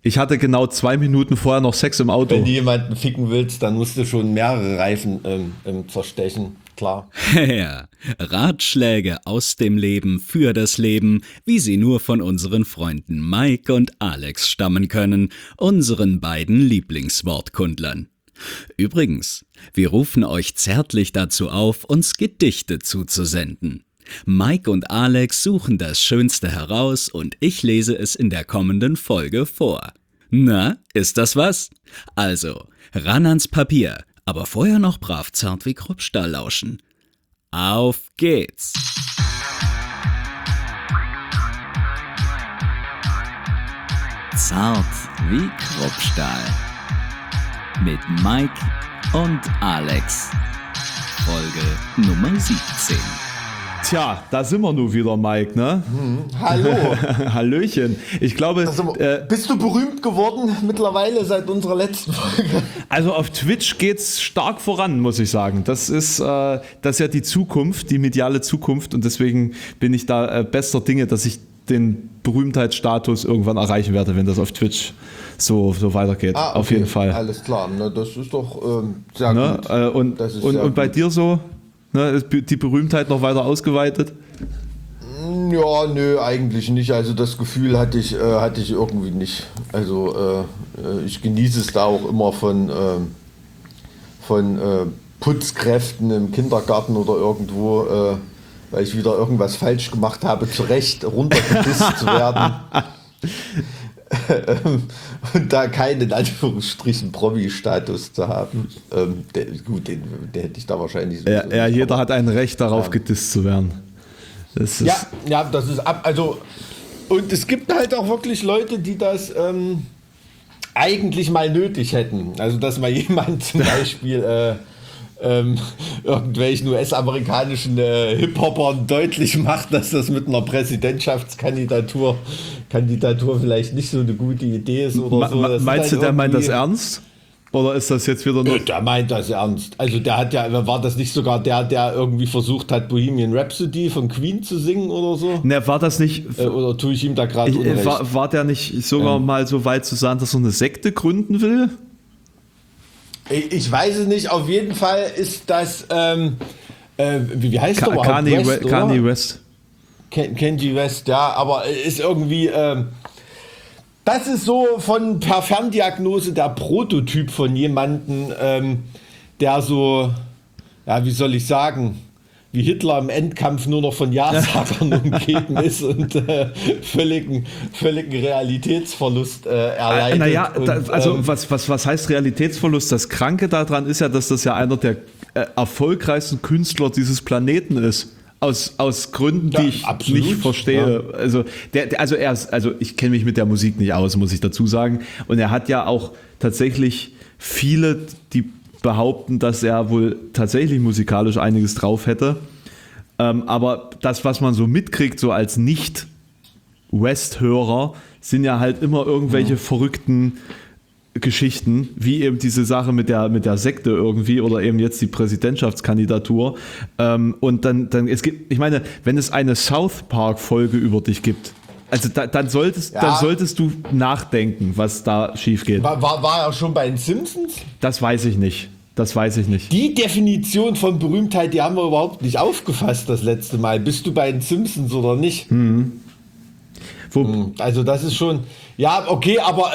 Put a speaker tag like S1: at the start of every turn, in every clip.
S1: Ich hatte genau 2 Minuten vorher noch Sex im Auto.
S2: Wenn du jemanden ficken willst, dann musst du schon mehrere Reifen zerstechen, klar.
S3: Ja, Ratschläge aus dem Leben für das Leben, wie sie nur von unseren Freunden Mike und Alex stammen können, unseren beiden Lieblingswortkundlern. Übrigens, wir rufen euch zärtlich dazu auf, uns Gedichte zuzusenden. Mike und Alex suchen das Schönste heraus und ich lese es in der kommenden Folge vor. Na, ist das was? Also, ran ans Papier, aber vorher noch brav zart wie Kruppstahl lauschen. Auf geht's! Zart wie Kruppstahl. Mit Mike und Alex. Folge Nummer 17.
S1: Tja, da sind wir nun wieder, Mike, ne?
S2: Hallo.
S1: Hallöchen. Ich glaube...
S2: bist du berühmt geworden mittlerweile seit unserer letzten Folge?
S1: Also auf Twitch geht's stark voran, muss ich sagen. Das ist ja die Zukunft, die mediale Zukunft. Und deswegen bin ich da bester Dinge, dass ich den Berühmtheitsstatus irgendwann erreichen werde, wenn das auf Twitch so weitergeht.
S2: Okay.
S1: Auf jeden Fall.
S2: Alles klar, na, das ist doch sehr gut.
S1: Und bei dir so? Ne, ist die Berühmtheit noch weiter ausgeweitet?
S2: Ja, nö, eigentlich nicht. Also das Gefühl hatte ich irgendwie nicht. Also ich genieße es da auch immer von Putzkräften im Kindergarten oder irgendwo, weil ich wieder irgendwas falsch gemacht habe, zu Recht runtergedisst zu werden. Und da keinen, in Anführungsstrichen, Promi-Status zu haben. Der hätte ich da wahrscheinlich so.
S1: Ja, jeder hat ein Recht darauf, gedisst zu werden. Das ist
S2: das ist also, und es gibt halt auch wirklich Leute, die das eigentlich mal nötig hätten. Also, dass mal jemand zum Beispiel irgendwelchen US-amerikanischen Hip-Hopern deutlich macht, dass das mit einer Präsidentschaftskandidatur vielleicht nicht so eine gute Idee ist oder so.
S1: Meinst du, der meint das ernst? Oder ist das jetzt wieder noch...
S2: Der meint das ernst. Also war das nicht sogar der irgendwie versucht hat, Bohemian Rhapsody von Queen zu singen oder so?
S1: Ne, war das nicht...
S2: Oder tue ich ihm da gerade Unrecht?
S1: War der nicht sogar mal so weit zu sagen, dass er eine Sekte gründen will?
S2: Ich weiß es nicht. Auf jeden Fall ist das... wie heißt der überhaupt?
S1: Kanye West.
S2: Kanye West, ja. Aber ist irgendwie... das ist so per Ferndiagnose der Prototyp von jemandem, der so, ja, wie soll ich sagen, wie Hitler im Endkampf nur noch von Ja-Sagern umgeben ist und völligen Realitätsverlust erleidet.
S1: Naja, was heißt Realitätsverlust? Das Kranke daran ist ja, dass das ja einer der erfolgreichsten Künstler dieses Planeten ist. Aus Gründen, die ich nicht verstehe. Ja. Also ich kenne mich mit der Musik nicht aus, muss ich dazu sagen. Und er hat ja auch tatsächlich viele, die behaupten, dass er wohl tatsächlich musikalisch einiges drauf hätte. Aber das, was man so mitkriegt, so als Nicht-West-Hörer, sind ja halt immer irgendwelche verrückten Geschichten, wie eben diese Sache mit der Sekte irgendwie oder eben jetzt die Präsidentschaftskandidatur. Und dann es gibt, ich meine, wenn es eine South Park Folge über dich gibt, also dann solltest du nachdenken, was da schief geht.
S2: War er schon bei den Simpsons?
S1: Das weiß ich nicht.
S2: Die Definition von Berühmtheit, die haben wir überhaupt nicht aufgefasst das letzte Mal. Bist du bei den Simpsons oder nicht? Also das ist schon, ja, okay, aber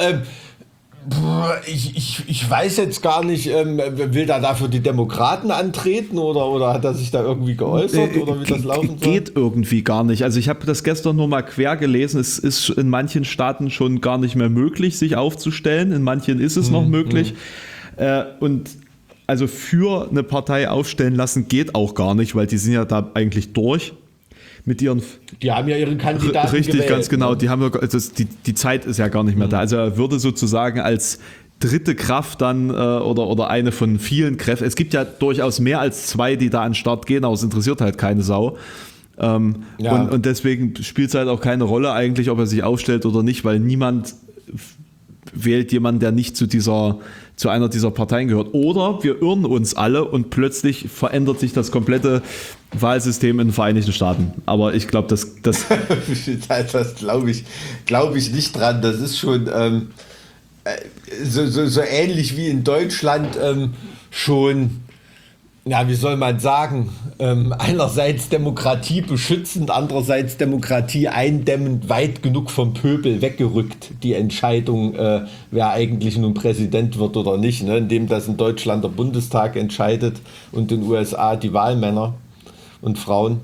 S2: ich weiß jetzt gar nicht, will er da für die Demokraten antreten oder hat er sich da irgendwie geäußert oder wie das laufen soll?
S1: Geht irgendwie gar nicht. Also ich habe das gestern nur mal quer gelesen. Es ist in manchen Staaten schon gar nicht mehr möglich, sich aufzustellen. In manchen ist es noch möglich. Und also für eine Partei aufstellen lassen geht auch gar nicht, weil die sind ja da eigentlich durch. Die
S2: haben ja ihren Kandidaten
S1: richtig,
S2: gewählt,
S1: ganz genau.
S2: Ne?
S1: Die haben ja, also die Zeit ist ja gar nicht mehr da. Also er würde sozusagen als dritte Kraft dann oder eine von vielen Kräften. Es gibt ja durchaus mehr als 2, die da an den Start gehen, aber es interessiert halt keine Sau. Und deswegen spielt es halt auch keine Rolle eigentlich, ob er sich aufstellt oder nicht, weil niemand wählt jemanden, der nicht zu einer dieser Parteien gehört. Oder wir irren uns alle und plötzlich verändert sich das komplette Wahlsystem in den Vereinigten Staaten. Aber ich glaube, das
S2: glaube ich nicht dran. Das ist schon, so ähnlich wie in Deutschland schon, ja, wie soll man sagen, einerseits Demokratie beschützend, andererseits Demokratie eindämmend, weit genug vom Pöbel weggerückt, die Entscheidung, wer eigentlich nun Präsident wird oder nicht, ne? Indem das in Deutschland der Bundestag entscheidet und in den USA die Wahlmänner und Frauen.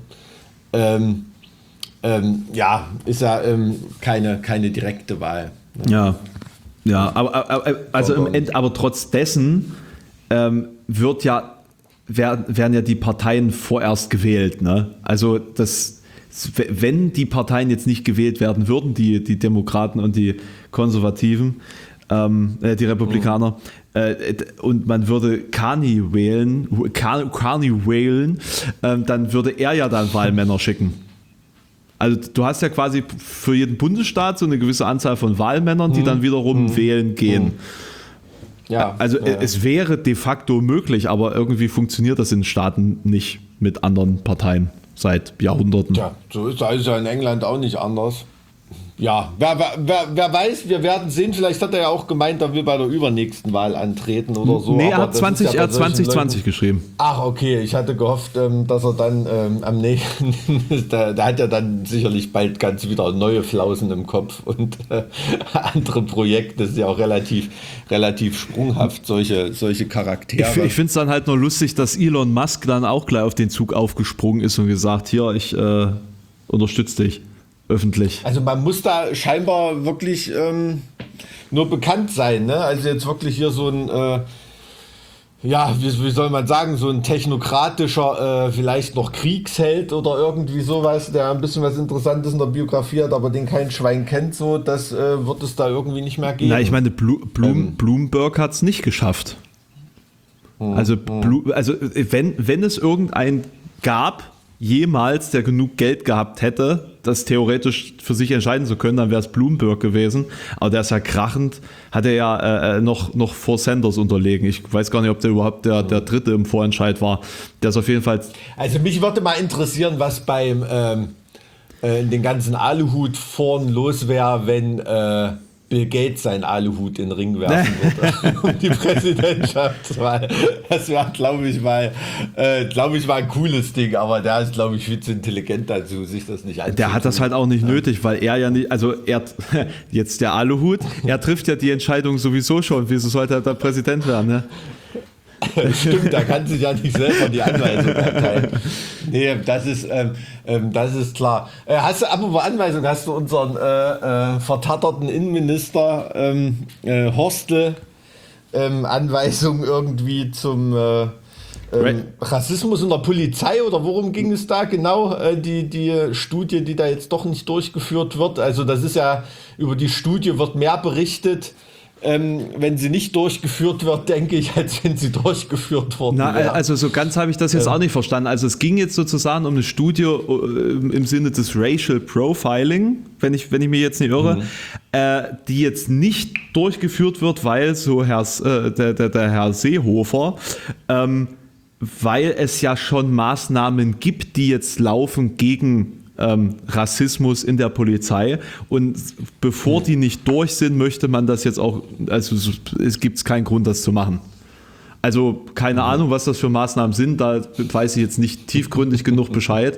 S2: Ja, ist ja keine direkte Wahl.
S1: Ne? Ja, aber trotz dessen werden ja die Parteien vorerst gewählt. Ne? Also wenn die Parteien jetzt nicht gewählt werden würden, die Demokraten und die Konservativen, die Republikaner, und man würde Carney wählen, dann würde er ja dann Wahlmänner schicken. Also du hast ja quasi für jeden Bundesstaat so eine gewisse Anzahl von Wahlmännern, die dann wiederum wählen gehen. Ja, also es wäre de facto möglich, aber irgendwie funktioniert das in Staaten nicht mit anderen Parteien seit Jahrhunderten.
S2: Ja, so ist es ja in England auch nicht anders. Ja, wer weiß, wir werden sehen. Vielleicht hat er ja auch gemeint, er will bei der übernächsten Wahl antreten oder so.
S1: Nee, er hat 2020 geschrieben.
S2: Ach, okay. Ich hatte gehofft, dass er dann am nächsten, da hat er dann sicherlich bald ganz wieder neue Flausen im Kopf und andere Projekte. Das ist ja auch relativ sprunghaft, solche Charaktere.
S1: Ich finde es dann halt nur lustig, dass Elon Musk dann auch gleich auf den Zug aufgesprungen ist und gesagt, hier, ich unterstütze dich. Öffentlich.
S2: Also man muss da scheinbar wirklich nur bekannt sein, ne? Also jetzt wirklich hier so ein, wie soll man sagen, so ein technokratischer, vielleicht noch Kriegsheld oder irgendwie sowas, der ein bisschen was Interessantes in der Biografie hat, aber den kein Schwein kennt, so, das wird es da irgendwie nicht mehr geben.
S1: Na, ich meine, Bloomberg hat es nicht geschafft. Also wenn es irgendeinen gab, jemals, der genug Geld gehabt hätte, das theoretisch für sich entscheiden zu können, dann wäre es Bloomberg gewesen. Aber der ist ja krachend, hat er ja noch vor Sanders unterlegen. Ich weiß gar nicht, ob der überhaupt der Dritte im Vorentscheid war. Der ist auf jeden Fall...
S2: Also mich würde mal interessieren, was beim in den ganzen Aluhut-Foren los wäre, wenn Bill Gates seinen Aluhut in den Ring werfen würde um die Präsidentschaftswahl. Das wäre, glaube ich mal ein cooles Ding, aber der ist, glaube ich, viel zu intelligent dazu, sich das nicht anzutun.
S1: Der hat das halt auch nicht nötig, weil er ja nicht, also jetzt der Aluhut, er trifft ja die Entscheidung sowieso schon, wieso sollte er da Präsident werden, ne?
S2: Stimmt, da kann sich ja nicht selber die Anweisung erteilen. Nee, das ist klar. Apropos Anweisung, hast du unseren vertatterten Innenminister Horstl Anweisung irgendwie zum Rassismus in der Polizei oder worum ging es da genau? Die Studie, die da jetzt doch nicht durchgeführt wird. Also das ist ja, über die Studie wird mehr berichtet, wenn sie nicht durchgeführt wird, denke ich, als wenn sie durchgeführt worden wäre.
S1: Also so ganz habe ich das jetzt auch nicht verstanden. Also es ging jetzt sozusagen um eine Studie im Sinne des Racial Profiling, wenn ich mich jetzt nicht irre, die jetzt nicht durchgeführt wird, weil so der Herr Seehofer, weil es ja schon Maßnahmen gibt, die jetzt laufen gegen Rassismus in der Polizei, und bevor die nicht durch sind, möchte man das jetzt auch, also es gibt keinen Grund, das zu machen. Also keine Ahnung, was das für Maßnahmen sind, da weiß ich jetzt nicht tiefgründig genug Bescheid.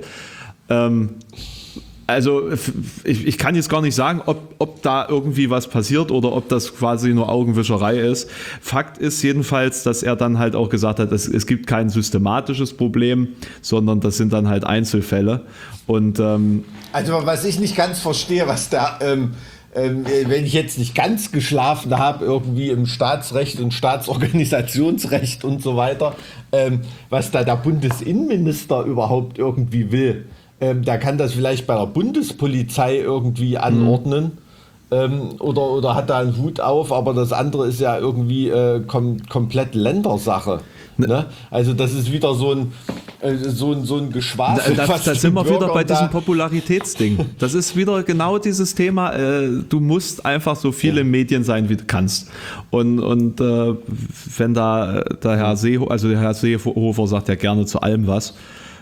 S1: Also ich kann jetzt gar nicht sagen, ob da irgendwie was passiert oder ob das quasi nur Augenwischerei ist. Fakt ist jedenfalls, dass er dann halt auch gesagt hat, es gibt kein systematisches Problem, sondern das sind dann halt Einzelfälle. Und
S2: also was ich nicht ganz verstehe, was da, wenn ich jetzt nicht ganz geschlafen habe, irgendwie im Staatsrecht und Staatsorganisationsrecht und so weiter, was da der Bundesinnenminister überhaupt irgendwie will. Der kann das vielleicht bei der Bundespolizei irgendwie anordnen oder hat da einen Hut auf, aber das andere ist ja irgendwie komplett Ländersache. Ne? Also das ist wieder so ein Geschwafel.
S1: Da sind wir wieder bei diesem Popularitätsding. Das ist wieder genau dieses Thema, du musst einfach so viele Medien sein, wie du kannst. Und wenn da der Herr Seehofer sagt ja gerne zu allem was.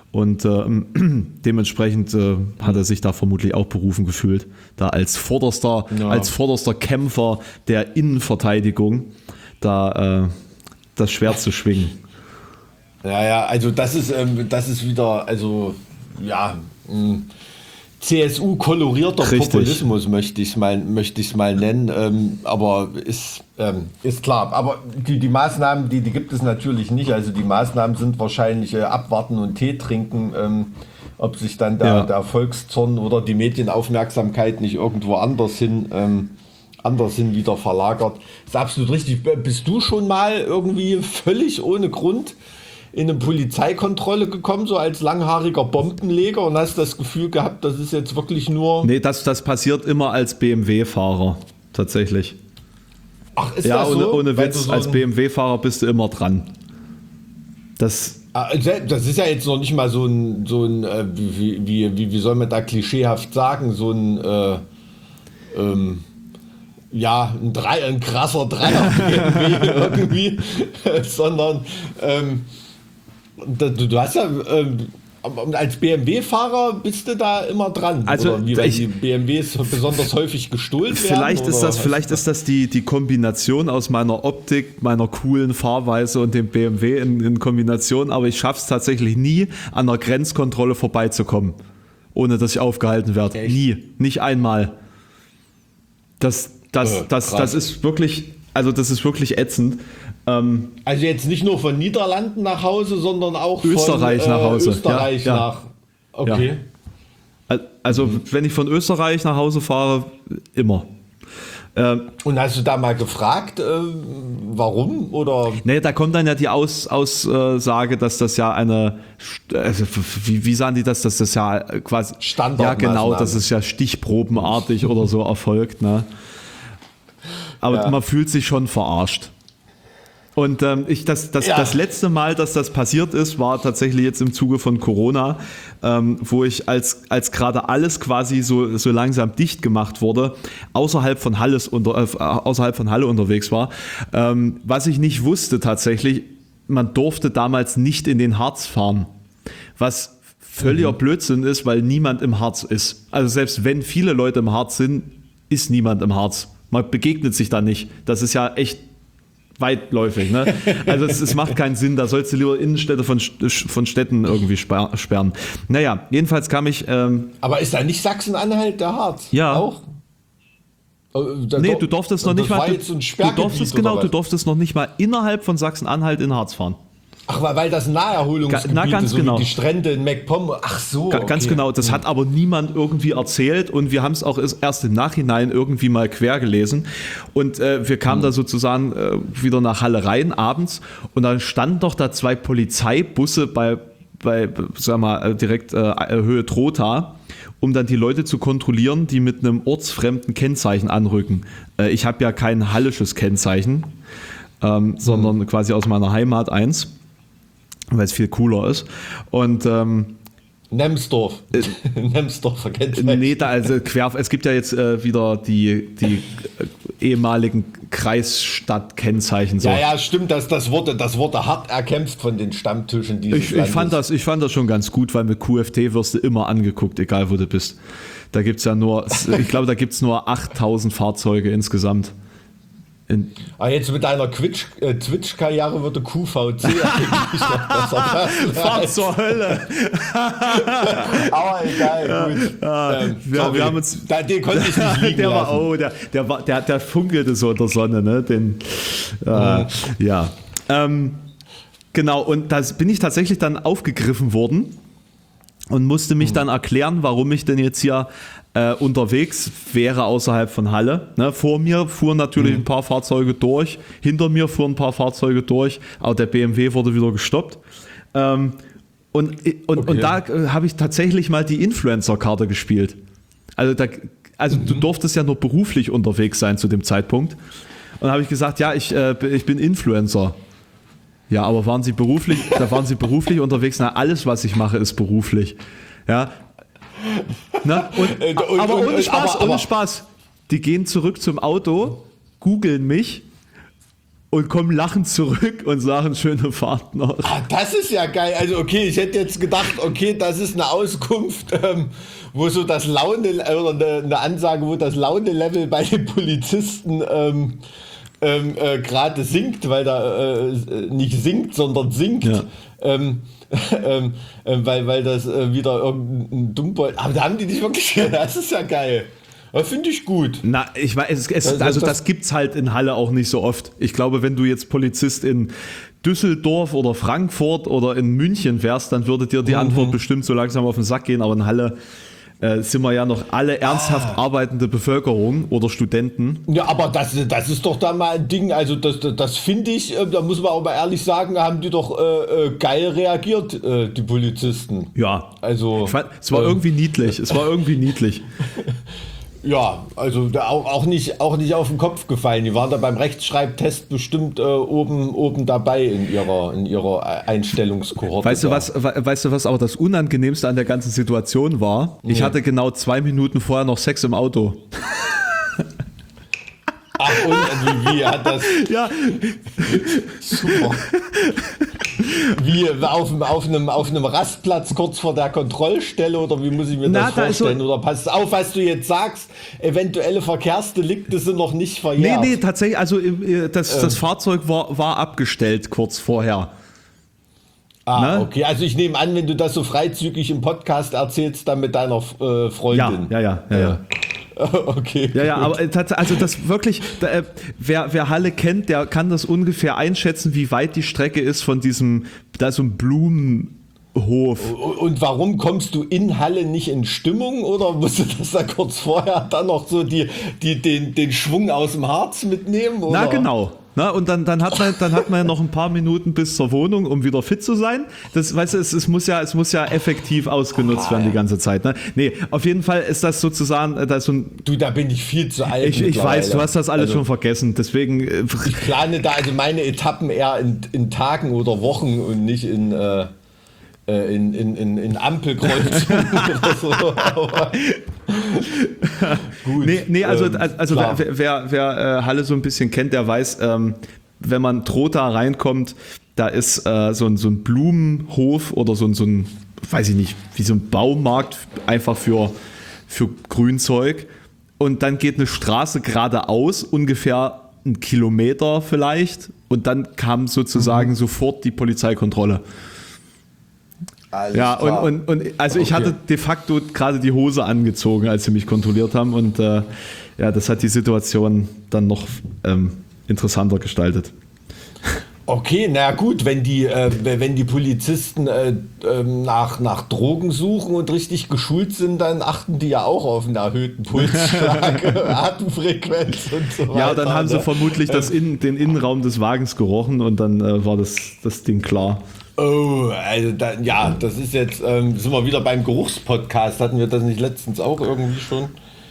S1: Und dementsprechend hat er sich da vermutlich auch berufen gefühlt, da als vorderster Kämpfer der Innenverteidigung da das Schwert zu schwingen.
S2: Ja, also das ist wieder, also ja, CSU-kolorierter Populismus möchte ich es mal nennen, aber ist klar. Aber die Maßnahmen, die gibt es natürlich nicht. Also die Maßnahmen sind wahrscheinlich abwarten und Tee trinken, ob sich dann der Volkszorn oder die Medienaufmerksamkeit nicht irgendwo anders hin wieder verlagert. Ist absolut richtig. Bist du schon mal irgendwie völlig ohne Grund in eine Polizeikontrolle gekommen, so als langhaariger Bombenleger, und hast das Gefühl gehabt, das ist jetzt wirklich nur...
S1: Nee, das passiert immer als BMW-Fahrer, tatsächlich.
S2: Ach, ist das so?
S1: Ohne Witz, so als BMW-Fahrer bist du immer dran. Das
S2: ist ja jetzt noch nicht mal so ein wie soll man da klischeehaft sagen, so ein ein krasser Dreier BMW irgendwie, sondern du hast ja als BMW-Fahrer bist du da immer dran.
S1: Also
S2: oder weil die BMWs besonders häufig gestohlen werden?
S1: Vielleicht ist das die Kombination aus meiner Optik, meiner coolen Fahrweise und dem BMW in Kombination, aber ich schaffe es tatsächlich nie, an einer Grenzkontrolle vorbeizukommen, ohne dass ich aufgehalten werde.
S2: Echt?
S1: Nie. Nicht einmal. Das ist wirklich, das ist wirklich ätzend.
S2: Also jetzt nicht nur von Niederlanden nach Hause, sondern auch
S1: Österreich
S2: von
S1: nach Hause.
S2: Österreich nach. Okay.
S1: Ja. Also wenn ich von Österreich nach Hause fahre, immer.
S2: Und hast du da mal gefragt, warum? Oder?
S1: Nee, da kommt dann ja die Aussage, dass das ja wie sagen die das, dass das ja quasi
S2: Standardmaßnahme.
S1: Ja, genau, dass es ja stichprobenartig oder so erfolgt, ne? Aber man fühlt sich schon verarscht. Und das letzte Mal, dass das passiert ist, war tatsächlich jetzt im Zuge von Corona, wo ich als gerade alles quasi so langsam dicht gemacht wurde, außerhalb von Halle unterwegs war. Was ich nicht wusste tatsächlich, man durfte damals nicht in den Harz fahren, was völliger Blödsinn ist, weil niemand im Harz ist. Also selbst wenn viele Leute im Harz sind, ist niemand im Harz. Man begegnet sich da nicht. Das ist ja echt weitläufig, ne? Also es macht keinen Sinn, da sollst du lieber Innenstädte von Städten irgendwie sperren. Naja, jedenfalls kam ich...
S2: Aber ist da nicht Sachsen-Anhalt der Harz?
S1: Ja.
S2: Auch?
S1: Nee, du durftest noch nicht mal...
S2: Du
S1: durftest noch nicht mal innerhalb von Sachsen-Anhalt in Harz fahren.
S2: Ach, weil das Naherholungsgebiet
S1: ganz
S2: so
S1: genau.
S2: Wie die Strände in MacPom. Ach so,
S1: Ganz genau, das hat aber niemand irgendwie erzählt und wir haben es auch erst im Nachhinein irgendwie mal quer gelesen und wir kamen da sozusagen wieder nach Halle rein abends und dann standen doch da 2 Polizeibusse bei sagen wir mal, direkt Höhe Trotha, um dann die Leute zu kontrollieren, die mit einem ortsfremden Kennzeichen anrücken. Ich habe ja kein hallisches Kennzeichen, sondern quasi aus meiner Heimat eins, weil es viel cooler ist. Und
S2: Nemsdorf. Nemsdorfer Kennzeichen.
S1: Nee, es gibt ja jetzt wieder die ehemaligen Kreisstadt-Kennzeichen. So.
S2: Ja, stimmt, das wurde hart erkämpft von den Stammtischen dieses Landes.
S1: Ich fand das schon ganz gut, weil mit QFT wirst du immer angeguckt, egal wo du bist. Da gibt es ja nur, ich glaube, da gibt es nur 8000 Fahrzeuge insgesamt.
S2: Jetzt mit deiner Twitch-Karriere würde QVC eigentlich noch besser passen.
S1: Fahrt zur Hölle!
S2: Aber egal, gut.
S1: Wir haben uns,
S2: den konnte ich nicht liegen lassen.
S1: Der funkelte so in der Sonne, ne? Genau, und da bin ich tatsächlich dann aufgegriffen worden und musste mich dann erklären, warum ich denn jetzt hier unterwegs wäre außerhalb von Halle. Ne, vor mir fuhren natürlich ein paar Fahrzeuge durch, hinter mir fuhren ein paar Fahrzeuge durch, aber der BMW wurde wieder gestoppt. Und da habe ich tatsächlich mal die Influencer-Karte gespielt. Also du durftest ja nur beruflich unterwegs sein zu dem Zeitpunkt. Und da habe ich gesagt, ja, ich bin Influencer. Ja, aber waren Sie beruflich unterwegs? Na, alles, was ich mache, ist beruflich. Ja. Na, aber ohne Spaß. Die gehen zurück zum Auto, googeln mich und kommen lachend zurück und sagen schöne Fahrt noch.
S2: Ah, das ist ja geil. Also okay, ich hätte jetzt gedacht, okay, das ist eine Auskunft, wo so das Laune, oder eine Ansage, wo das Laune-Level bei den Polizisten gerade sinkt, weil da nicht sinkt, sondern sinkt. Ja. Weil das wieder irgendein Dummbold. Aber da haben die nicht wirklich. Das ist ja geil. Finde ich gut.
S1: Na, ich weiß, das gibt's halt in Halle auch nicht so oft. Ich glaube, wenn du jetzt Polizist in Düsseldorf oder Frankfurt oder in München wärst, dann würde dir die Antwort bestimmt so langsam auf den Sack gehen. Aber in Halle sind wir ja noch alle ernsthaft arbeitende Bevölkerung oder Studenten.
S2: Ja, aber das ist doch da mal ein Ding, also das finde ich, da muss man auch mal ehrlich sagen, haben die doch geil reagiert, die Polizisten.
S1: Ja,
S2: also
S1: es war irgendwie niedlich,
S2: Ja, also auch nicht auf den Kopf gefallen. Die waren da beim Rechtschreibtest bestimmt oben dabei in ihrer Einstellungskohorte.
S1: Weißt du was aber das Unangenehmste an der ganzen Situation war? Ich hatte genau 2 Minuten vorher noch Sex im Auto.
S2: Ach, und wie hat das?
S1: Ja.
S2: Super. Wie auf einem Rastplatz kurz vor der Kontrollstelle oder wie muss ich mir das vorstellen? Oder pass auf, was du jetzt sagst, eventuelle Verkehrsdelikte sind noch nicht verjährt.
S1: Nee, tatsächlich, also das Fahrzeug war abgestellt kurz vorher.
S2: Ne? Okay, also ich nehme an, wenn du das so freizügig im Podcast erzählst, dann mit deiner Freundin.
S1: Ja.
S2: Okay.
S1: Ja, aber also das wirklich, wer Halle kennt, der kann das ungefähr einschätzen, wie weit die Strecke ist von diesem, da ist so ein Blumenhof.
S2: Und warum kommst du in Halle nicht in Stimmung oder musst du das da kurz vorher dann noch so den Schwung aus dem Harz mitnehmen? Oder?
S1: Na genau. Na, und dann hat man ja noch ein paar Minuten bis zur Wohnung, um wieder fit zu sein. Das, weißt du, es muss ja effektiv ausgenutzt werden die ganze Zeit. Ne? Nee, auf jeden Fall ist das sozusagen
S2: da bin ich viel zu alt.
S1: Ich weiß, du hast das alles schon vergessen. Deswegen.
S2: Ich plane da also meine Etappen eher in Tagen oder Wochen und nicht in Ampelkreuzungen oder so. Aber gut.
S1: Nee, also wer Halle so ein bisschen kennt, der weiß, wenn man Trotha reinkommt, da ist so ein Blumenhof oder so ein, weiß ich nicht, wie so ein Baumarkt einfach für Grünzeug. Und dann geht eine Straße geradeaus, ungefähr 1 Kilometer vielleicht. Und dann kam sozusagen sofort die Polizeikontrolle.
S2: Alles
S1: ja,
S2: klar.
S1: und also ich hatte de facto gerade die Hose angezogen, als sie mich kontrolliert haben und das hat die Situation dann noch interessanter gestaltet.
S2: Okay, na gut, wenn die Polizisten nach Drogen suchen und richtig geschult sind, dann achten die ja auch auf einen erhöhten Pulsschlag, Atemfrequenz und so weiter.
S1: Ja, dann haben sie vermutlich den Innenraum des Wagens gerochen und dann war das Ding klar.
S2: Oh, also das ist jetzt, sind wir wieder beim Geruchspodcast, hatten wir das nicht letztens auch irgendwie schon?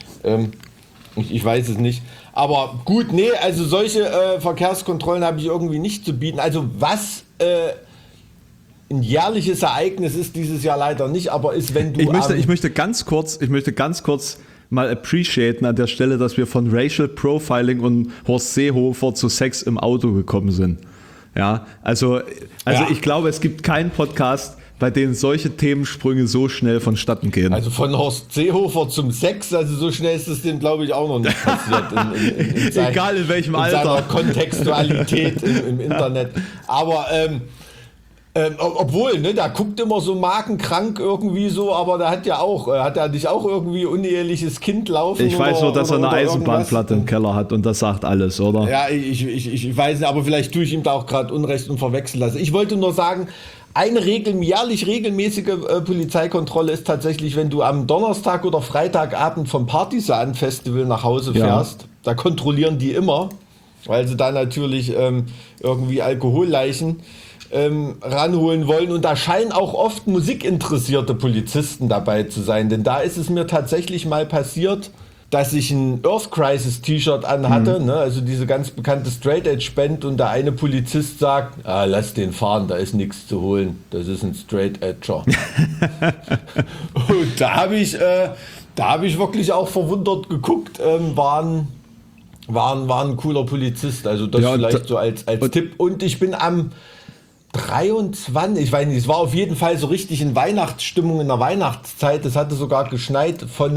S2: Ich weiß es nicht. Aber gut, nee, also solche Verkehrskontrollen habe ich irgendwie nicht zu bieten. Also was ein jährliches Ereignis ist dieses Jahr leider nicht, aber ist, wenn du...
S1: Ich möchte ganz kurz mal appreciaten an der Stelle, dass wir von Racial Profiling und Horst Seehofer zu Sex im Auto gekommen sind. Ja, also ich glaube, es gibt keinen Podcast, bei denen solche Themensprünge so schnell vonstatten gehen.
S2: Also von Horst Seehofer zum Sex, also so schnell ist es dem, glaube ich, auch noch nicht passiert.
S1: Egal in welchem Alter.
S2: In seiner Kontextualität im Internet. Aber obwohl, ne, da guckt immer so magenkrank irgendwie so, aber da hat er nicht auch irgendwie uneheliches Kind laufen?
S1: Ich weiß nur, dass er eine Eisenbahnplatte im Keller hat und das sagt alles, oder?
S2: Ja, ich weiß nicht, aber vielleicht tue ich ihm da auch gerade Unrecht und verwechseln lassen. Ich wollte nur sagen, eine jährlich regelmäßige Polizeikontrolle ist tatsächlich, wenn du am Donnerstag oder Freitagabend vom Partisan-Festival nach Hause fährst. Ja. Da kontrollieren die immer, weil sie da natürlich irgendwie Alkoholleichen ranholen wollen. Und da scheinen auch oft musikinteressierte Polizisten dabei zu sein. Denn da ist es mir tatsächlich mal passiert, dass ich ein Earth Crisis T-Shirt anhatte, ne, also diese ganz bekannte Straight Edge Band, und der eine Polizist sagt, lass den fahren, da ist nichts zu holen, das ist ein Straight Edger. Und da habe ich wirklich auch verwundert geguckt, waren war ein cooler Polizist. Also das
S1: Ja,
S2: vielleicht so als Tipp. Und ich bin am 23, ich weiß nicht, es war auf jeden Fall so richtig in Weihnachtsstimmung in der Weihnachtszeit. Es hatte sogar geschneit von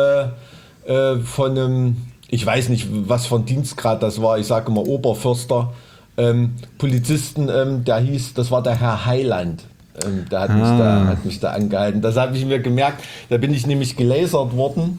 S2: einem, ich weiß nicht, was für ein Dienstgrad das war. Ich sage immer Oberförster. Polizisten, das war der Herr Heiland. Der hat mich da angehalten. Das habe ich mir gemerkt. Da bin ich nämlich gelasert worden,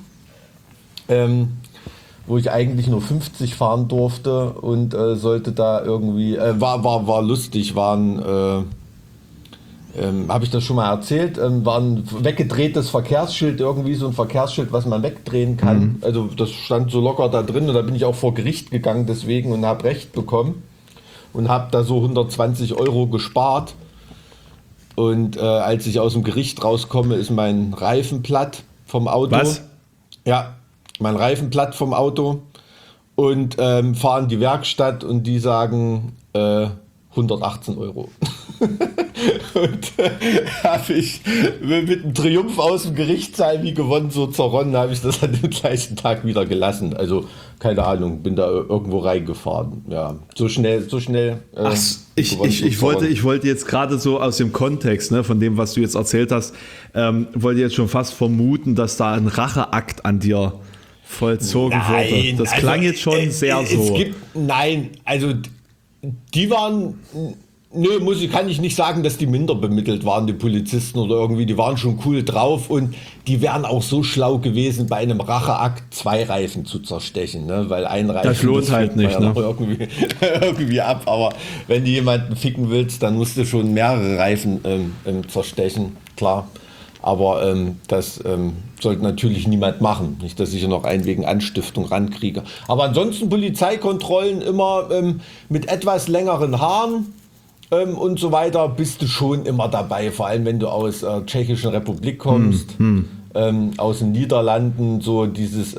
S2: wo ich eigentlich nur 50 fahren durfte und sollte da irgendwie, war lustig, habe ich das schon mal erzählt, war ein weggedrehtes Verkehrsschild, irgendwie so ein Verkehrsschild, was man wegdrehen kann. Also das stand so locker da drin und da bin ich auch vor Gericht gegangen deswegen und habe Recht bekommen und habe da so 120 € gespart. Und als ich aus dem Gericht rauskomme, ist mein Reifen platt vom Auto.
S1: Was?
S2: Ja, mein Reifen platt vom Auto und fahren die Werkstatt und die sagen 118 €. Und habe ich mit einem Triumph aus dem Gerichtssaal wie gewonnen, so zerronnen, habe ich das an dem gleichen Tag wieder gelassen. Also keine Ahnung, bin da irgendwo reingefahren. Ja, so schnell.
S1: Ach, ich wollte jetzt gerade so aus dem Kontext, ne, von dem, was du jetzt erzählt hast, wollte jetzt schon fast vermuten, dass da ein Racheakt an dir vollzogen wurde. Das klang jetzt schon sehr so.
S2: Die waren, kann ich nicht sagen, dass die minder bemittelt waren, die Polizisten oder irgendwie, die waren schon cool drauf und die wären auch so schlau gewesen, bei einem Racheakt 2 Reifen zu zerstechen, ne? Weil ein Reifen,
S1: das lohnt halt nicht, ne?
S2: irgendwie ab, aber wenn du jemanden ficken willst, dann musst du schon mehrere Reifen zerstechen, klar. Aber das sollte natürlich niemand machen. Nicht, dass ich hier noch einen wegen Anstiftung rankriege. Aber ansonsten Polizeikontrollen immer mit etwas längeren Haaren und so weiter bist du schon immer dabei. Vor allem, wenn du aus der Tschechischen Republik kommst, aus den Niederlanden, so dieses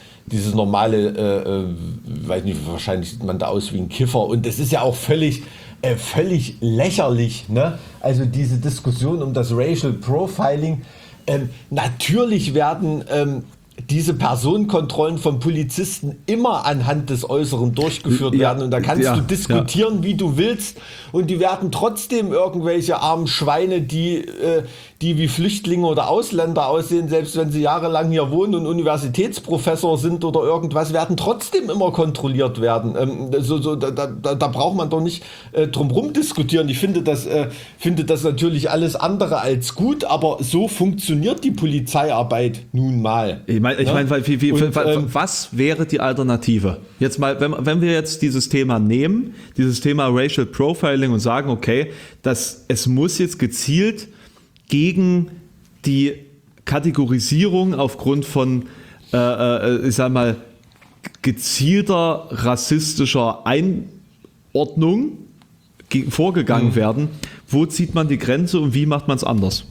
S2: normale, weiß nicht, wahrscheinlich sieht man da aus wie ein Kiffer. Und das ist ja auch völlig lächerlich, ne? Also diese Diskussion um das Racial Profiling, natürlich werden diese Personenkontrollen von Polizisten immer anhand des Äußeren durchgeführt werden und da kannst du diskutieren, wie du willst und die werden trotzdem irgendwelche armen Schweine, die wie Flüchtlinge oder Ausländer aussehen, selbst wenn sie jahrelang hier wohnen und Universitätsprofessor sind oder irgendwas, werden trotzdem immer kontrolliert werden. Da braucht man doch nicht drum rum diskutieren. Ich finde das natürlich alles andere als gut, aber so funktioniert die Polizeiarbeit nun mal.
S1: Ich meine, was wäre die Alternative? Jetzt mal, wenn wir jetzt dieses Thema nehmen, dieses Thema Racial Profiling und sagen, okay, es muss jetzt gezielt gegen die Kategorisierung aufgrund von, ich sag mal, gezielter rassistischer Einordnung vorgegangen werden. Wo zieht man die Grenze und wie macht man es anders?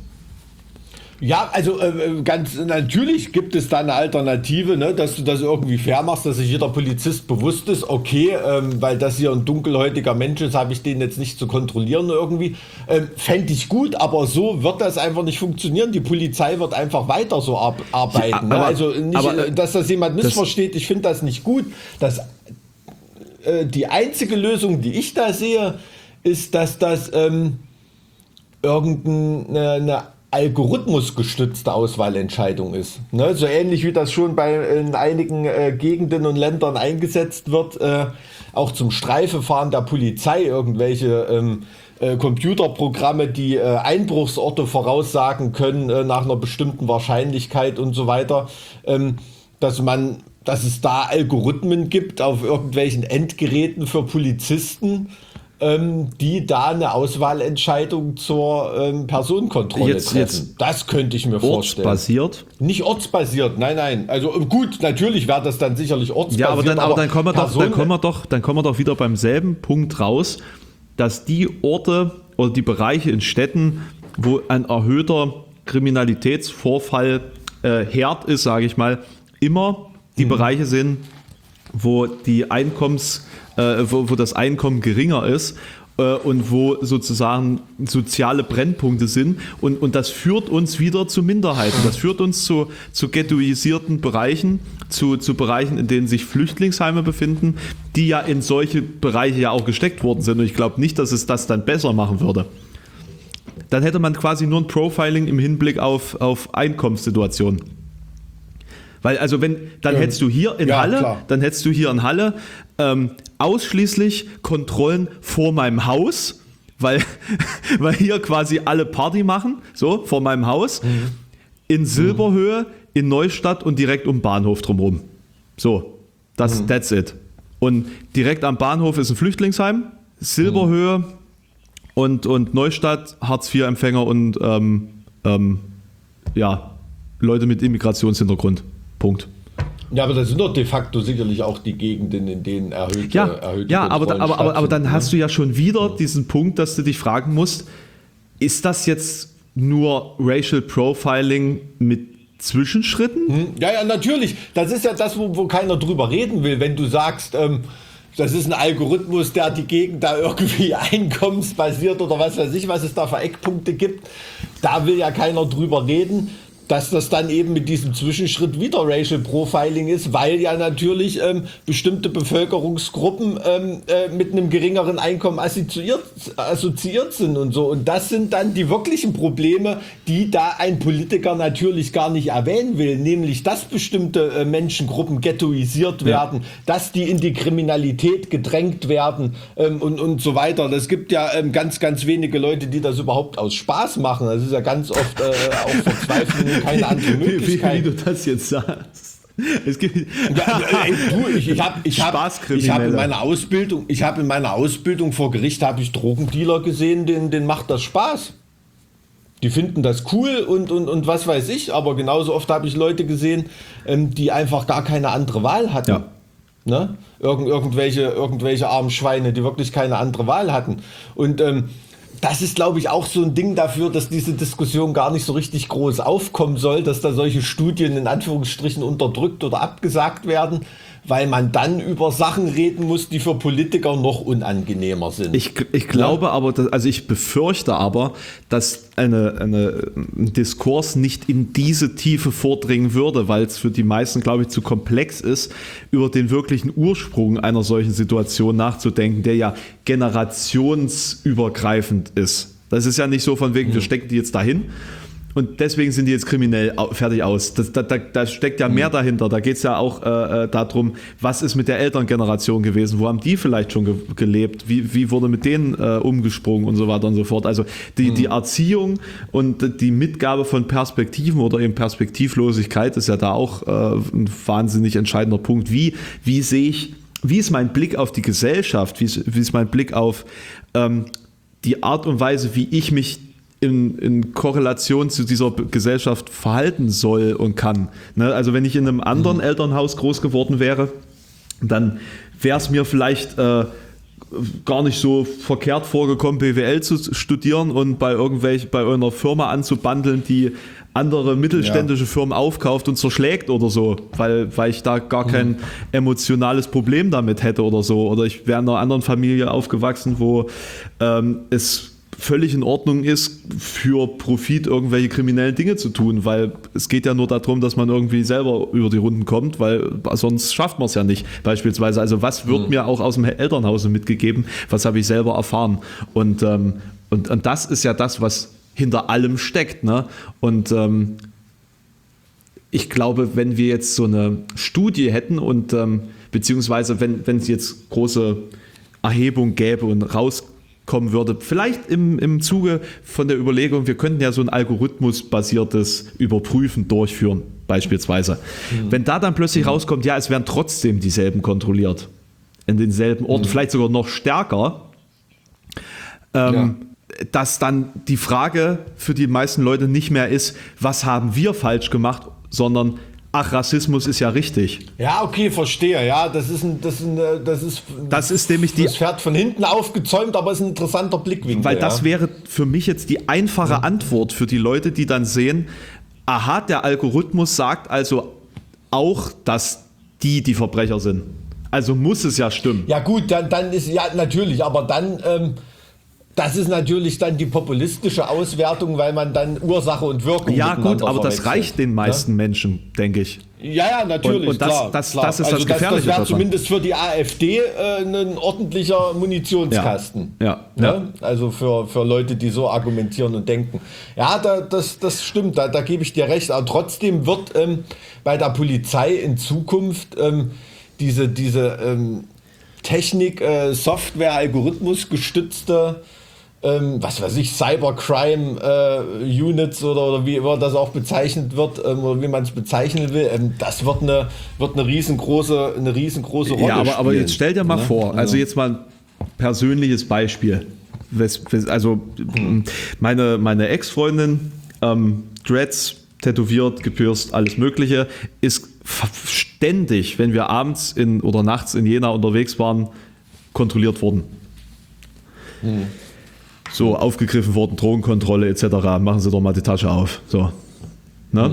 S2: Ja, also ganz natürlich gibt es da eine Alternative, ne, dass du das irgendwie fair machst, dass sich jeder Polizist bewusst ist, okay, weil das hier ein dunkelhäutiger Mensch ist, habe ich den jetzt nicht zu kontrollieren irgendwie. Fände ich gut, aber so wird das einfach nicht funktionieren. Die Polizei wird einfach weiter so arbeiten. Ja, also nicht, dass das jemand missversteht, ich finde das nicht gut. Die einzige Lösung, die ich da sehe, ist, dass das irgendeine algorithmusgestützte Auswahlentscheidung ist. Ne? So ähnlich wie das schon in einigen Gegenden und Ländern eingesetzt wird, auch zum Streifefahren der Polizei irgendwelche Computerprogramme, die Einbruchsorte voraussagen können nach einer bestimmten Wahrscheinlichkeit und so weiter, dass es da Algorithmen gibt auf irgendwelchen Endgeräten für Polizisten, die da eine Auswahlentscheidung zur Personenkontrolle treffen. Das könnte ich mir vorstellen.
S1: Ortsbasiert?
S2: Nicht ortsbasiert, nein. Also gut, natürlich wäre das dann sicherlich ortsbasiert.
S1: Ja, aber dann kommen wir doch wieder beim selben Punkt raus, dass die Orte oder die Bereiche in Städten, wo ein erhöhter Kriminalitätsvorfall Herd ist, sage ich mal, immer die Bereiche sind, wo die wo das Einkommen geringer ist und wo sozusagen soziale Brennpunkte sind und das führt uns wieder zu Minderheiten, das führt uns zu ghettoisierten Bereichen, zu Bereichen, in denen sich Flüchtlingsheime befinden, die ja in solche Bereiche ja auch gesteckt worden sind und ich glaube nicht, dass es das dann besser machen würde. Dann hätte man quasi nur ein Profiling im Hinblick auf Einkommenssituationen. Weil, also hättest du hier in Halle, ausschließlich Kontrollen vor meinem Haus, weil hier quasi alle Party machen, so, vor meinem Haus, in Silberhöhe, in Neustadt und direkt um den Bahnhof drumherum. So, that's it. Und direkt am Bahnhof ist ein Flüchtlingsheim, Silberhöhe und Neustadt, Hartz-IV-Empfänger und Leute mit Immigrationshintergrund. Punkt.
S2: Ja, aber das sind doch de facto sicherlich auch die Gegenden, in denen erhöhte
S1: aber dann hast du ja schon wieder diesen Punkt, dass du dich fragen musst, ist das jetzt nur Racial Profiling mit Zwischenschritten?
S2: Ja, natürlich. Das ist ja das, wo keiner drüber reden will. Wenn du sagst, das ist ein Algorithmus, der die Gegend da irgendwie einkommensbasiert oder was weiß ich, was es da für Eckpunkte gibt, da will ja keiner drüber reden. Dass das dann eben mit diesem Zwischenschritt wieder Racial Profiling ist, weil ja natürlich bestimmte Bevölkerungsgruppen mit einem geringeren Einkommen assoziiert sind und so. Und das sind dann die wirklichen Probleme, die da ein Politiker natürlich gar nicht erwähnen will, nämlich dass bestimmte Menschengruppen ghettoisiert werden, dass die in die Kriminalität gedrängt werden und so weiter. Das gibt ja ganz, ganz wenige Leute, die das überhaupt aus Spaß machen. Das ist ja ganz oft auch Verzweiflung. Keine andere Möglichkeit.
S1: Wie du das jetzt sagst. Es gibt
S2: ich habe in meiner Ausbildung vor Gericht habe ich Drogendealer gesehen, denen macht das Spaß. Die finden das cool und was weiß ich, aber genauso oft habe ich Leute gesehen, die einfach gar keine andere Wahl hatten.
S1: Ja.
S2: Ne? Irgendwelche armen Schweine, die wirklich keine andere Wahl hatten. Und das ist, glaube ich, auch so ein Ding dafür, dass diese Diskussion gar nicht so richtig groß aufkommen soll, dass da solche Studien in Anführungsstrichen unterdrückt oder abgesagt werden, weil man dann über Sachen reden muss, die für Politiker noch unangenehmer sind.
S1: Ich glaube aber, ich befürchte aber, dass ein Diskurs nicht in diese Tiefe vordringen würde, weil es für die meisten, glaube ich, zu komplex ist, über den wirklichen Ursprung einer solchen Situation nachzudenken, der ja generationsübergreifend ist. Das ist ja nicht so von wegen, wir stecken die jetzt dahin und deswegen sind die jetzt kriminell fertig aus. Da steckt ja mehr dahinter. Da geht es ja auch darum, was ist mit der Elterngeneration gewesen? Wo haben die vielleicht schon gelebt? Wie wurde mit denen umgesprungen und so weiter und so fort? Also die Erziehung und die Mitgabe von Perspektiven oder eben Perspektivlosigkeit ist ja da auch ein wahnsinnig entscheidender Punkt. Wie ist mein Blick auf die Gesellschaft? Wie ist mein Blick auf die Art und Weise, wie ich mich in Korrelation zu dieser Gesellschaft verhalten soll und kann. Ne? Also wenn ich in einem anderen Elternhaus groß geworden wäre, dann wäre es mir vielleicht gar nicht so verkehrt vorgekommen, BWL zu studieren und bei einer Firma anzubandeln, die andere mittelständische Firmen aufkauft und zerschlägt oder so, weil ich da gar kein emotionales Problem damit hätte oder so. Oder ich wäre in einer anderen Familie aufgewachsen, wo es völlig in Ordnung ist, für Profit irgendwelche kriminellen Dinge zu tun, weil es geht ja nur darum, dass man irgendwie selber über die Runden kommt, weil sonst schafft man es ja nicht, beispielsweise. Also was wird mir auch aus dem Elternhause mitgegeben, was habe ich selber erfahren? Und das ist ja das, was hinter allem steckt. Ne? Und ich glaube, wenn wir jetzt so eine Studie hätten und beziehungsweise wenn es jetzt große Erhebung gäbe und rauskommen würde, vielleicht im Zuge von der Überlegung, wir könnten ja so ein algorithmusbasiertes Überprüfen durchführen, beispielsweise. Wenn da dann plötzlich rauskommt, ja, es werden trotzdem dieselben kontrolliert, in denselben Orten, vielleicht sogar noch stärker, dass dann die Frage für die meisten Leute nicht mehr ist, was haben wir falsch gemacht, sondern Rassismus ist ja richtig.
S2: Ja, okay, verstehe. Ja, das ist nämlich das Pferd von hinten aufgezäumt, aber ist ein interessanter Blickwinkel.
S1: Weil das wäre für mich jetzt die einfache Antwort für die Leute, die dann sehen, aha, der Algorithmus sagt also auch, dass die Verbrecher sind. Also muss es ja stimmen.
S2: Ja gut, dann ist ja natürlich, aber dann das ist natürlich dann die populistische Auswertung, weil man dann Ursache und Wirkung
S1: Ja gut, aber das
S2: verwechselt,
S1: reicht den meisten Menschen, denke ich.
S2: Ja, natürlich.
S1: Und
S2: klar.
S1: das ist das Gefährliche
S2: Das wäre
S1: daran.
S2: zumindest für die AfD ein ordentlicher Munitionskasten.
S1: Ja.
S2: Ne? Also für Leute, die so argumentieren und denken. Ja, das stimmt, da gebe ich dir recht. Aber trotzdem wird bei der Polizei in Zukunft diese Technik, Software, Algorithmus gestützte was weiß ich, Cybercrime Units oder wie immer das auch bezeichnet wird oder wie man es bezeichnen will, das wird eine riesengroße Rolle
S1: Ja, aber
S2: spielen.
S1: jetzt stell dir mal vor, also jetzt mal ein persönliches Beispiel. Also meine Ex-Freundin, Dreads, tätowiert, gepierst, alles Mögliche, ist ständig, wenn wir abends oder nachts in Jena unterwegs waren, kontrolliert worden. So, aufgegriffen worden, Drogenkontrolle etc. Machen Sie doch mal die Tasche auf. So. Ne?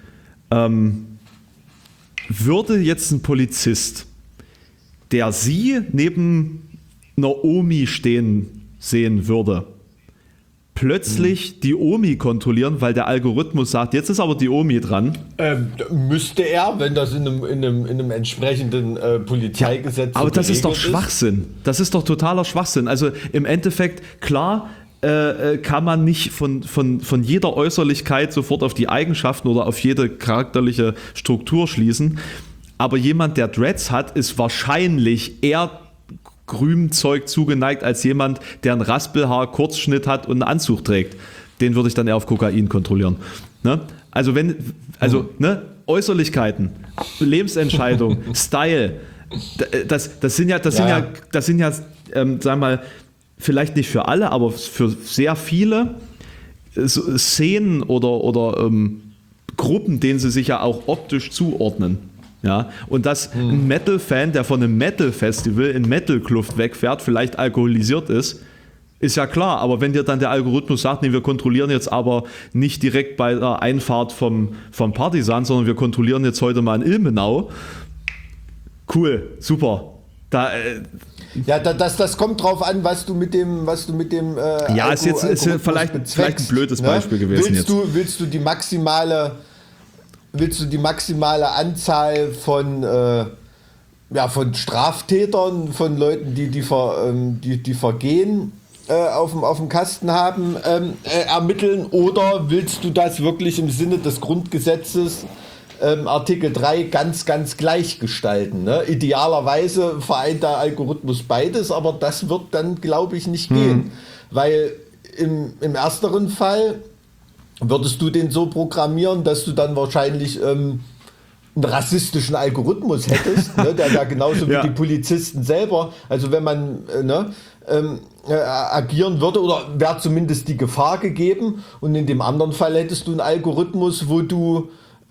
S1: Würde jetzt ein Polizist, der Sie neben einer Omi stehen sehen würde, plötzlich die Omi kontrollieren, weil der Algorithmus sagt, jetzt ist aber die Omi dran.
S2: Müsste er, wenn das in einem entsprechenden Polizeigesetz
S1: Aber das ist doch
S2: geregelt
S1: Schwachsinn. Das ist doch totaler Schwachsinn. Also im Endeffekt, klar, kann man nicht von jeder Äußerlichkeit sofort auf die Eigenschaften oder auf jede charakterliche Struktur schließen. Aber jemand, der Dreads hat, ist wahrscheinlich eher Grünzeug zugeneigt als jemand, der ein Raspelhaar, Kurzschnitt hat und einen Anzug trägt. Den würde ich dann eher auf Kokain kontrollieren. Ne? Also ne? Äußerlichkeiten, Lebensentscheidung, Style, das sind ja, sagen wir mal, vielleicht nicht für alle, aber für sehr viele Szenen oder Gruppen, denen sie sich ja auch optisch zuordnen. Ja, und dass ein Metal-Fan, der von einem Metal-Festival in Metal-Kluft wegfährt, vielleicht alkoholisiert ist ja klar. Aber wenn dir dann der Algorithmus sagt, nee, wir kontrollieren jetzt aber nicht direkt bei der Einfahrt vom Partisan, sondern wir kontrollieren jetzt heute mal in Ilmenau. Cool, super.
S2: Ja, das kommt drauf an, was du mit dem
S1: ja, ist vielleicht ein blödes Beispiel gewesen.
S2: Willst du die maximale Anzahl von Straftätern, von Leuten, die Vergehen auf dem Kasten haben, ermitteln, oder willst du das wirklich im Sinne des Grundgesetzes Artikel 3 ganz, ganz gleich gestalten? Ne? Idealerweise vereint der Algorithmus beides, aber das wird dann, glaube ich, nicht gehen. Weil im ersteren Fall würdest du den so programmieren, dass du dann wahrscheinlich einen rassistischen Algorithmus hättest, ne, der genauso wie die Polizisten selber, also wenn man agieren würde, oder wäre zumindest die Gefahr gegeben, und in dem anderen Fall hättest du einen Algorithmus, wo du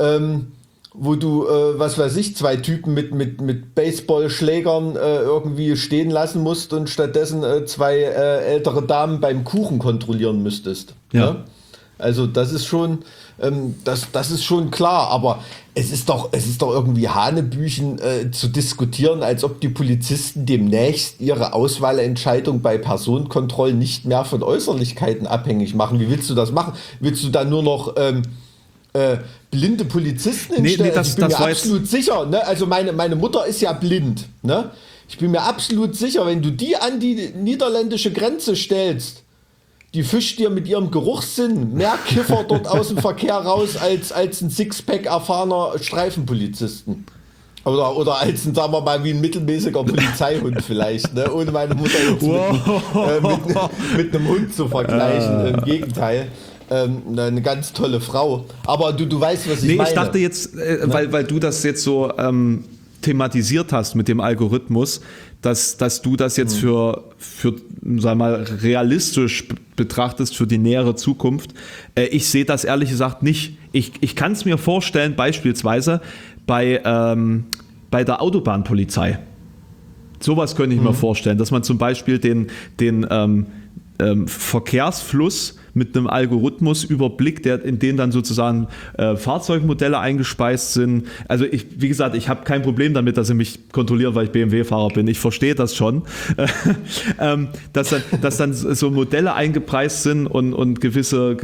S2: was weiß ich, zwei Typen mit Baseballschlägern irgendwie stehen lassen musst und stattdessen zwei ältere Damen beim Kuchen kontrollieren müsstest.
S1: Ja.
S2: Ne? Also das ist schon, das ist schon klar, aber es ist doch irgendwie Hanebüchen zu diskutieren, als ob die Polizisten demnächst ihre Auswahlentscheidung bei Personenkontrollen nicht mehr von Äußerlichkeiten abhängig machen. Wie willst du das machen? Willst du dann nur noch blinde Polizisten hinstellen?
S1: Nee,
S2: ich bin mir absolut sicher, ne? Also meine Mutter ist ja blind. Ne? Ich bin mir absolut sicher, wenn du die an die niederländische Grenze stellst, die fischt dir mit ihrem Geruchssinn mehr Kiffer dort aus dem Verkehr raus als ein Sixpack erfahrener Streifenpolizisten. Oder als ein, sagen wir mal, wie ein mittelmäßiger Polizeihund vielleicht, ne? Ohne meine Mutter jetzt mit einem Hund zu vergleichen. Im Gegenteil. Eine ganz tolle Frau. Aber du weißt, was ich meine.
S1: Ich dachte jetzt, weil du das jetzt so thematisiert hast mit dem Algorithmus, dass du das jetzt für sag mal, realistisch betrachtest für die nähere Zukunft. Ich sehe das ehrlich gesagt nicht. Ich kann es mir vorstellen, beispielsweise bei der Autobahnpolizei. Sowas könnte ich mir vorstellen, dass man zum Beispiel den Verkehrsfluss mit einem Algorithmus überblickt, in den dann sozusagen Fahrzeugmodelle eingespeist sind. Also wie gesagt, ich habe kein Problem damit, dass sie mich kontrollieren, weil ich BMW-Fahrer bin. Ich verstehe das schon. Dass dann so Modelle eingepreist sind und gewisse